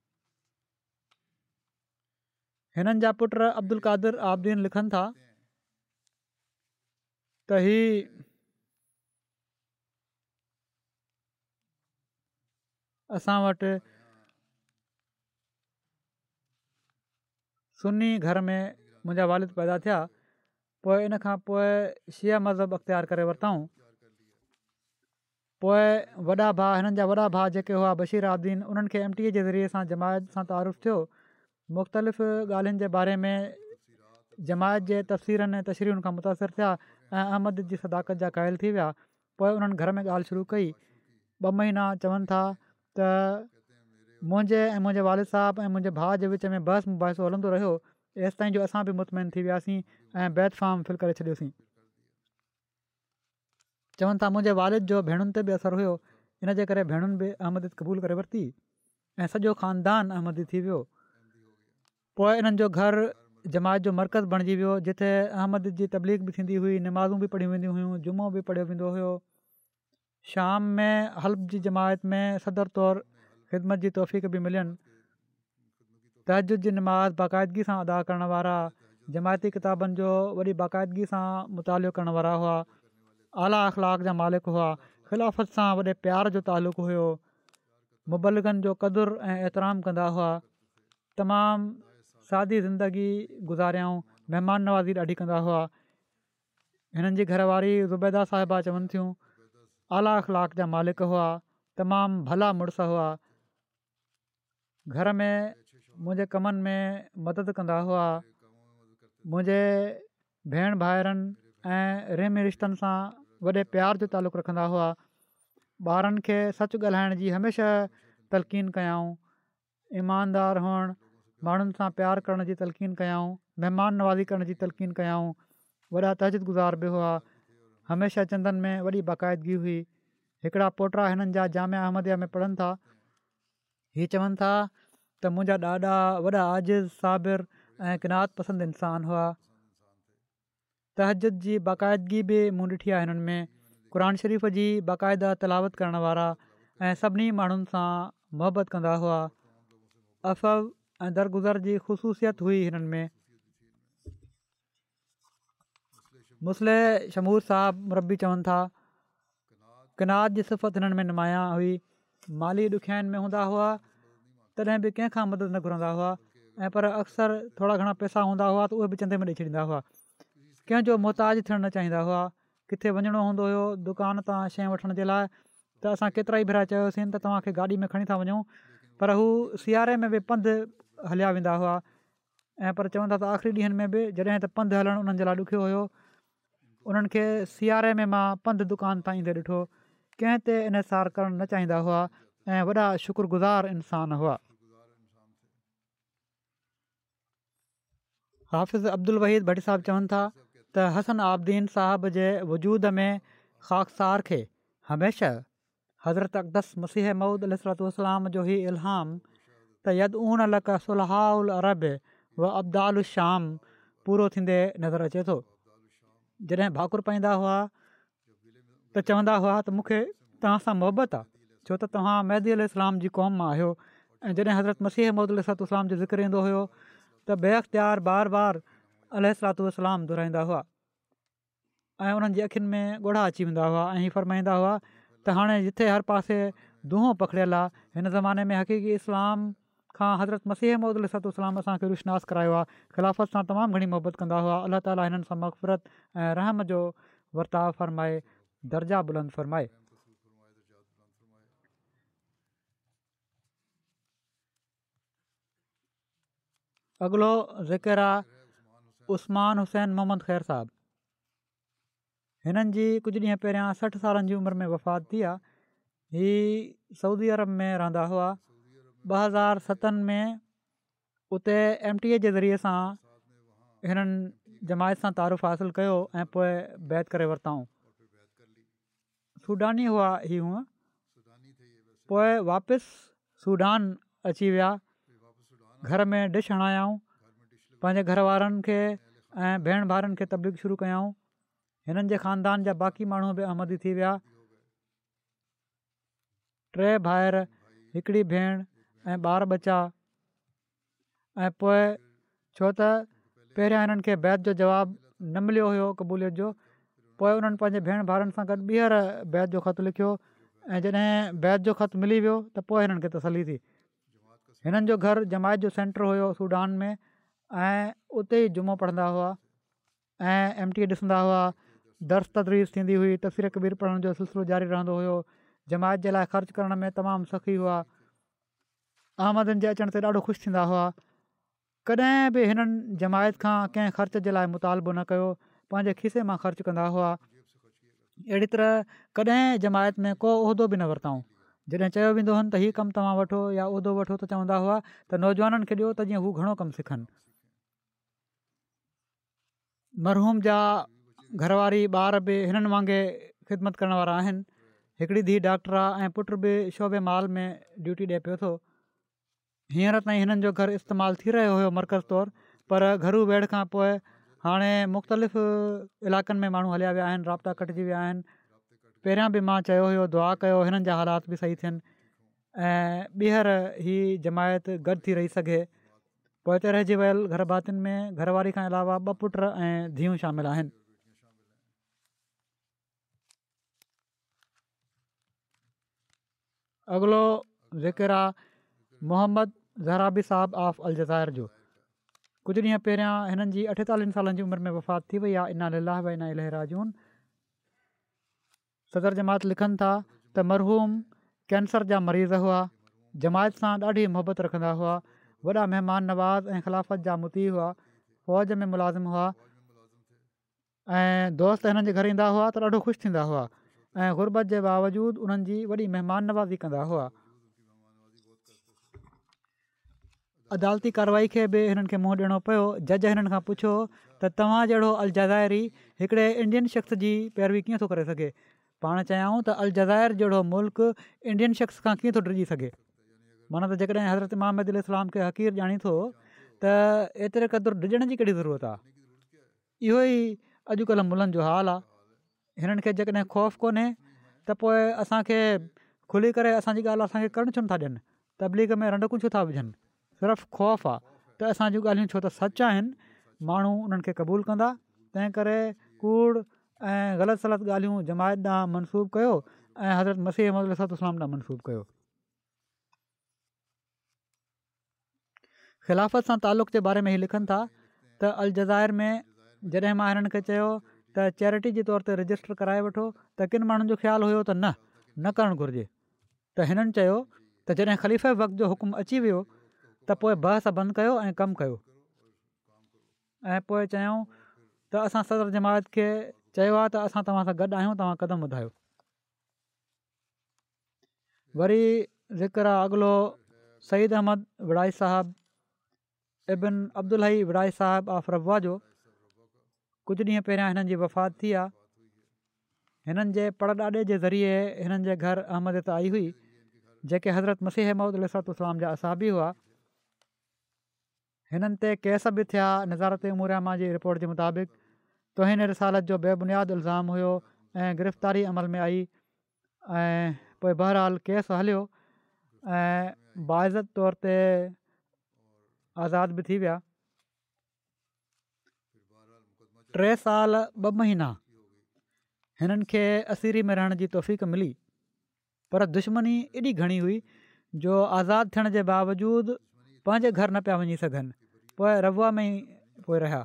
हिननि जा पुट अब्दुल कादिर आबदीन लिखनि था त ही असां वटि सुन्नी घर में मुंहिंजा वालिद पैदा थिया। पोइ इन खां पोइ शिया मज़हब अख़्तियार करे वरितऊं। पोइ वॾा भाउ हिननि जा वॾा भाउ जेके हुआ बशीर आबदीन, उन्हनि खे MTA जे ज़रिए सां जमायत सां तारुफ़ थियो। मुख़्तलिफ़ ॻाल्हियुनि जे बारे में जमायत जे तफ़सीरनि ऐं तशरीहुनि खां मुतासिर थिया ऐं अहमद जी सदाकत जा क़ाइल थी विया। पोइ उन्हनि घर में ॻाल्हि शुरू कई। 2 महीना चवनि था त मुंहिंजे ऐं मुंहिंजे वालिद साहिबु ऐं मुंहिंजे भाउ जे विच में बहस मुबाहिसो हलंदो रहियो एसि ताईं जो असां बि मुतमइन थी वियासीं ऐं बैत फार्म फिल करे छॾियोसीं। चवनि था मुंहिंजे वालिद जो भेणुनि ते बि असरु हुयो। इन जे करे भेणुनि बि अहमद क़बूल करे वरिती ऐं सॼो ख़ानदान अहमदी थी वियो। पोइ इन्हनि जो घरु जमायत जो मर्कज़ बणिजी वियो जिथे अहमद जी तबलीग बि थींदी हुई, नमाज़ूं बि पढ़ियूं वेंदियूं हुयूं, जुमो बि पढ़ियो वेंदो हुयो। शाम में हल्ब जी जमायत में सदर तौरु ख़िदमत जी तौफ़ीक़ बि मिलियनि। तहजुद जी नमाज़ बाक़ाइदगी सां अदा करण वारा, जमायती किताबनि जो वॾी बाक़ाइदगी सां मुतालो करण वारा हुआ, आला अख़लाक जा मालिक हुआ, ख़िलाफ़त सां वॾे प्यार जो तालुक़ु हुयो, मुबलिगनि जो क़दुरु ऐं एतिराम कंदा हुआ, तमामु सादी ज़िंदगी गुज़ारियाऊं, महिमान नवाज़ी ॾाढी कंदा हुआ। हिननि जी घरवारी ज़ुबैदा साहिबा चवनि थियूं आला अख़लाक जा मालिक हुआ, तमामु भला मुड़ुस हुआ, घर में मुंहिंजे कमनि में मदद कंदा हुआ, मुंहिंजे भेण भाइरनि ऐं रहमी रिश्तनि सां वॾे प्यार जो तालुक़ु रखंदा हुआ, ॿारनि खे सच ॻाल्हाइण जी हमेशह तलक़ीन कयाऊं, ईमानदार हुअणु, माण्हुनि सां प्यारु करण जी तलक़ीन कयाऊं, महिमान नवाज़ी करण जी तलक़ीन कयाऊं। वॾा तहजुद गुज़ार बि हुआ, हमेशह चंदनि में वॾी बाक़ाइदगी हुई। हिकिड़ा पोटा हिननि जा जामिया अहमदिया में पढ़नि था। हीअ चवनि था त मुंहिंजा ॾाॾा वॾा आजिज़ साबिर ऐं किनात पसंदि इंसान हुआ। तहजुद जी बाक़ाइदगी बि मूं ॾिठी आहे हिननि में। क़ुर शरीफ़ जी बाक़ाइदा तिलावत करण वारा ऐं सभिनी माण्हुनि सां मुहबत कंदा हुआ। अफ़व ऐं दरगुज़र जी ख़ुशूसियत हुई हिननि में। मुस्लिह शमूर साहिबु मुरबी चवनि था किनात जी सिफ़त हिननि में नुमाया हुई। माली ॾुखियाईनि में हूंदा हुआ तॾहिं बि कंहिंखां मदद न घुरंदा हुआ ऐं पर अक्सर थोरा घणा पैसा हूंदा हुआ त उहे बि चंदे में ॾेई छॾींदा हुआ। कंहिंजो मुहताज थियणु न चाहींदा हुआ। किथे वञिणो हूंदो हुयो दुकान तां शइ वठण जे लाइ त असां केतिरा ई भेरा चयोसीं त तव्हांखे गाॾी में खणी था वञूं, पर हू सियारे में बि पंधु हलिया वेंदा हुआ ऐं पर चवंदा त आख़िरी ॾींहंनि में बि जॾहिं त पंधु हलणु उन्हनि जे लाइ ॾुखियो हुयो, उन्हनि खे सियारे में मां पंधु दुकान तां ईंदे ॾिठो। कंहिं ते इनसार करणु न चाहींदा हुआ ऐं वॾा शुक्रगुज़ार इंसान हुआ। हाफ़िज़ अब्दुल वहीद भट्टी साहिबु चवनि था त हसन आबदीन साहिब जे वजूद में ख़ाकसार खे हमेशह हज़रत अक़दस मसीह मऊद अलैहिस्सलाम जो ई इल्हाम त यदऊन लक सुलहाउल अरब व अब्दाल शाम पूरो थींदे नज़र अचे थो। जॾहिं भाकुर पाईंदा हुआ त चवंदा हुआ त मूंखे तव्हां सां मुहबत आहे, छो त तव्हां महदी अलैहिस्सलाम जी क़ौम मां आहियो। ऐं जॾहिं हज़रत मसीह मऊद अलैहिस्सलाम जो ज़िक्र ईंदो हुयो त बेअख़्तियार बार बार अलैहिस्सलाम दुहिराईंदा हुआ ऐं उन्हनि जी अखियुनि में ॻोढ़ा अची वेंदा हुआ ऐं हीअ फ़रमाईंदा हुआ त हाणे जिथे हर पासे दूंहों पखिड़ियल आहे, हिन ज़माने में हक़ीक़ी इस्लाम खां हज़रत मसीह मऊद अलैहिस्सलाम असांखे रुशनास करायो आहे। ख़िलाफ़त सां तमामु घणी मुहबत कंदा हुआ। अलाह ताला हिननि सां मग़फ़िरत ऐं रहम जो वर्ताव फ़रमाए, दर्जा बुलंद फ़रमाए। अॻिलो ज़िक्र आहे उस्मान हुसैन मोहम्मद ख़ैर साहब। हिननि जी कुझु ॾींहं पहिरियां 60 सालनि जी उमिरि में वफ़ात थी आहे। हीअ सऊदी अरब में रहंदा हुआ। 2007 में उते MTA जे ज़रिए सां हिननि जमायत सां तारुफ़ हासिलु कयो ऐं पोइ बैत करे वरिताऊं। सूडानी हुआ ही हूअं, पोइ वापसि सूडान अची विया। घर में डिश हणायाऊं, पंहिंजे घर वारनि खे ऐं भेण भाउरनि खे तबलीग शुरू कयाऊं। हिननि जे ख़ानदान जा बाक़ी माण्हू बि अहमदी थी विया। 3 भाइर, हिकिड़ी भेण ऐं ॿार बचा। ऐं पोइ छो त पहिरियां हिननि खे बैत जो जवाबु न मिलियो हुयो क़बूलियत जो, पोइ उन्हनि पंहिंजे भेण भाउरनि सां गॾु ॿीहर बैत जो ख़तु लिखियो ऐं जॾहिं बैत जो ख़तु मिली वियो त पोइ हिननि खे तसली थी। हिननि जो घरु जमायत जो सेंटर हुयो सूडान में ऐं उते ई जुमो पढ़ंदा हुआ ऐं MTA ॾिसंदा हुआ। दर्स तदरीस थींदी हुई, तफ़सीर कबीर पढ़ण जो सिलसिलो जारी रहंदो हुयो। जमायत जे लाइ ख़र्चु करण में तमामु सख़ी हुआ। अहमदनि जे अचण ते ॾाढो ख़ुशि थींदा हुआ। कॾहिं बि हिननि जमायत खां कंहिं ख़र्च जे लाइ मुतालबो न कयो, पंहिंजे खीसे मां ख़र्चु कंदा हुआ। अहिड़ी तरह कॾहिं जमायत में को उहिदो बि न वरिताऊं। जॾहिं चयो वेंदो हुन त हीउ कमु तव्हां वठो या उहिदो वठो त चवंदा हुआ त नौजवाननि खे ॾियो त जीअं हू घणो कमु सिखनि। मरहूम जा घरवारी ॿार बि हिननि वांगुरु ख़िदमत करण वारा आहिनि। हिकिड़ी धीउ डॉक्टर आहे ऐं पुटु बि शोबे माल में ड्यूटी ॾिए पियो थो। हींअर ताईं हिननि जो घरु इस्तेमालु थी रहियो हुयो मर्कज़ तौरु, पर घरू वेड़ खां पोइ हाणे मुख़्तलिफ़ इलाइक़नि में माण्हू हलिया विया आहिनि, राब्ता कटिजी विया आहिनि। पहिरियां बि मां चयो हुयो दुआ कयो हिननि जा हालात बि सही थियनि ऐं ॿीहर ही जमायत गॾु थी रही सघे। पोइ हिते रहिजी वियल घर भातियुनि में घरवारी खां अलावा 2 पुट ऐं धीअरूं शामिल आहिनि। अॻिलो ज़िक्र आहे मोहम्मद ज़हराबी साहब ऑफ अलजाइर जो। कुझु ॾींहं पहिरियां हिननि जी 48 सालनि जी उमिरि में वफ़ात थी वई आहे। इन्ना लिल्लाहि व इन्ना इलैहि राजिऊन। सदर जमात लिखनि था त मरहूम कैंसर जा मरीज़ हुआ, जमायत सां ॾाढी मुहबत रखंदा हुआ, वॾा महिमान नवाज़ ऐं ख़िलाफ़त जा मुती हुआ, फ़ौज में मुलाज़िम हुआ ऐं दोस्त हिननि जे घर ईंदा हुआ त ॾाढो ख़ुशि थींदा हुआ ऐं ग़ुरबत जे बावजूदु उन्हनि जी वॾी महिमान नवाज़ी कंदा हुआ। अदालती कार्रवाई खे बि हिननि खे मुंहुं ॾियणो पियो। जज हिननि खां पुछियो त तव्हां जहिड़ो अलजाइरी हिकिड़े इंडियन शख़्स जी पैरवी कीअं थो करे सघे। पाण चयाऊं त अलजाइर जहिड़ो मुल्क इंडियन शख़्स खां कीअं थो डिॼी सघे। माना त जेकॾहिं हज़रत इमाम महदी अलैहिस्सलाम खे हक़ीर ॼाणी थो त एतिरे क़दुरु डिॼण जी कहिड़ी ज़रूरत आहे। इहो ई अॼुकल्ह मुल्हनि जो हाल आहे। हिननि खे जेकॾहिं ख़ौफ़ कोन्हे त पोइ असांखे खुली करे असांजी ॻाल्हि असांखे करणु छो नथा ॾियनि। तबलीग में रंडकूं छो था विझनि। सिर्फ़ु ख़ौफ़ आहे त असांजूं ॻाल्हियूं छो त सच आहिनि, माण्हू उन्हनि खे क़बूलु कंदा। तंहिं करे कूड़ ऐं ग़लति सलत ॻाल्हियूं जमायत ॾांहुं मनसूब कयो ऐं हज़रत मसीह मौद अलैहिस्सलाम ॾांहुं मनसूब कयो। ख़िलाफ़त सां तालुक़ जे बारे में ई लिखनि था त अलजाइर में जॾहिं मां हिननि खे चयो त चैरिटी जे तौर ते रजिस्टर कराए वठो त किन माण्हुनि जो ख़्यालु हुयो त न करणु घुरिजे। त हिननि चयो त जॾहिं ख़लीफ़े वक़्त जो हुकुम अची वियो त पोइ बहस बंदि कयो ऐं कमु कयो। ऐं पोइ चयूं त असां सदर जमायत खे चयो आहे त असां तव्हां सां गॾु आहियूं, तव्हां क़दम वधायो। वरी ज़िक्र आहे अॻिलो सईद अहमद विड़ाई साहिबु इबिन अब्दुल हई विड़ाई साहिबु ऑफ रबवा जो। कुझु ॾींहं पहिरियां हिननि जी वफ़ात थी आहे। हिननि जे पड़ॾाॾे जे ज़रिए हिननि जे घर अहमदियत आई हुई, जेके हज़रत मसीह मौद अलैहिस्सलाम जा असाबी हुआ। हिननि ते केस बि थिया। नज़ारत उमूरियामा जी रिपोर्ट जे मुताबिक़ तोहिन रिसालत जो बेबुनियाद इल्ज़ाम हुयो ऐं गिरफ़्तारी अमल में आई ऐं पोइ बहरहाल केस हलियो ऐं बाइज़त तौर ते आज़ाद बि थी विया। 3 साल 2 महीना हिननि खे असीरी में रहण जी तौफ़ीक़ मिली, पर दुश्मनी एॾी घणी हुई जो आज़ादु थियण जे बावजूदु पंहिंजे घर न पिया वञी सघनि। पोइ रबवा में ई पोइ रहिया।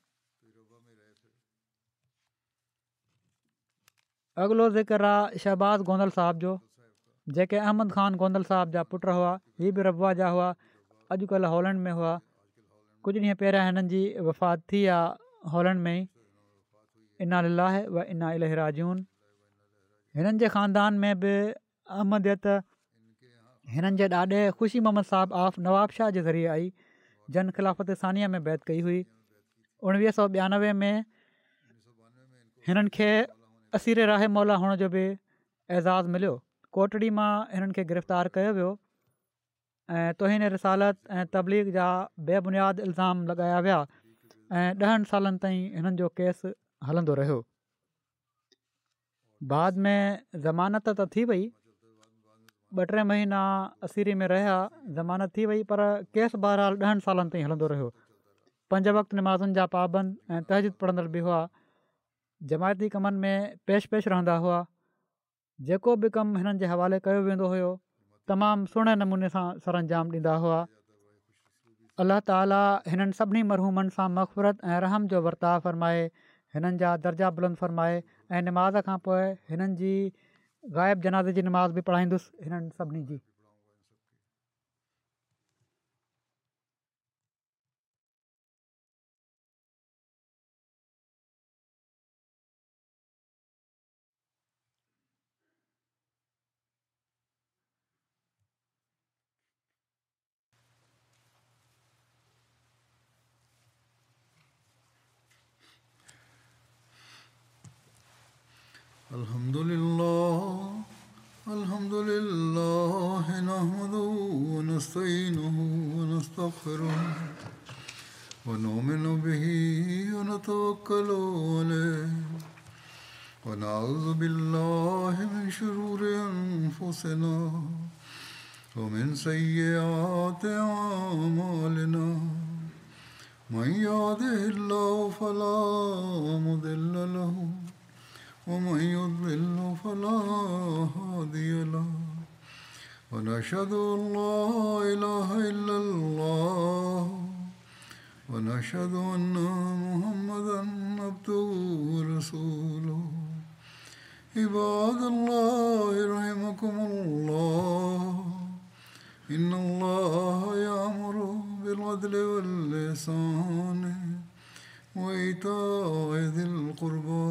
अॻिलो ज़िक्र आहे शहबाज़ गोंदल साहिब जो, जेके अहमद ख़ान गोंदल साहिब जा पुट हुआ। हीअ बि रबवा जा हुआ, अॼुकल्ह हॉलैंड में हुआ। कुझु ॾींहं पहिरियां हिननि जी वफ़ात थी आहे हॉलैंड में ई। इना लिलाह व इना इलैहि राजिऊन। हिननि जे ख़ानदान में बि अहमदियत हिननि जे ॾाॾे ख़ुशी मोहम्मद साहब ऑफ नवाब शाह जे ज़रिए आई, जन ख़िलाफ़त सानिया में बैत कई हुई। 1992 में हिननि खे असीर राहे मौला हुअण जो बि एज़ाज़ु मिलियो। कोटड़ी मां हिननि खे गिरफ़्तार कयो वियो ऐं तोहिन रिसालत ऐं तबलीग जा बेबुनियाद इल्ज़ाम लॻाया विया ऐं 10 सालनि ताईं हिननि जो केस हलंदो रहियो। बाद में ज़मानत त थी वई, 2-3 महीना असीरी में रहिया, ज़मानत थी वई, पर केस बहरहाल 10 सालनि ताईं हलंदो रहियो। 5 वक़्तु निमाज़ुनि जा पाबंद ऐं तहजीद पढ़ंदड़ बि हुआ। जमायती कमनि में पेश रहंदा हुआ। जेको बि कमु हिननि जे हवाले कयो वेंदो हुयो तमामु सुहिणे नमूने सां सरअंजाम ॾींदा हुआ। अलाह ताला हिननि सभिनी मरहूमनि सां मग़फ़िरत ऐं रहम जो वर्ताव फ़रमाए, हिननि जा दर्जा बुलंद फ़रमाए ऐं निमाज़ खां पोइ हिननि जी ग़ाइब जनाज़े जी निमाज़ बि पढ़ाईंदुसि हिननि सभिनी जी। अल्हम्दुलिल्लाह नहमदुहु व नस्तईनुहु व नस्तगफिरुह व नुमिनु बिही व नतवक्कलु अलैहि व नऊज़ु बिल्लाहि मिन शुरूरि अनफुसिना व मिन सय्यिआति अअमालिना मन यहदिहिल्लाहु फला मुदिल्ल लहु ومن يضلل فلا هادي له ونشهد أن لا إله إلا الله ونشهد أن محمدا عبده ورسوله عباد الله رحمكم الله إن الله يأمر بالعدل والإحسان وإيتاء ذي القربى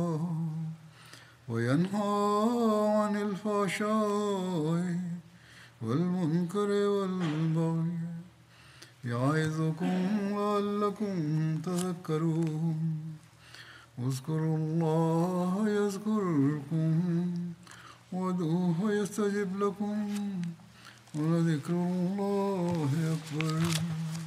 وينهى عن الفحشاء والمنكر والبغي يعظكم لعلكم تذكرون اذكروا الله يذكركم وادعوه يستجب لكم ولذكر الله أكبر.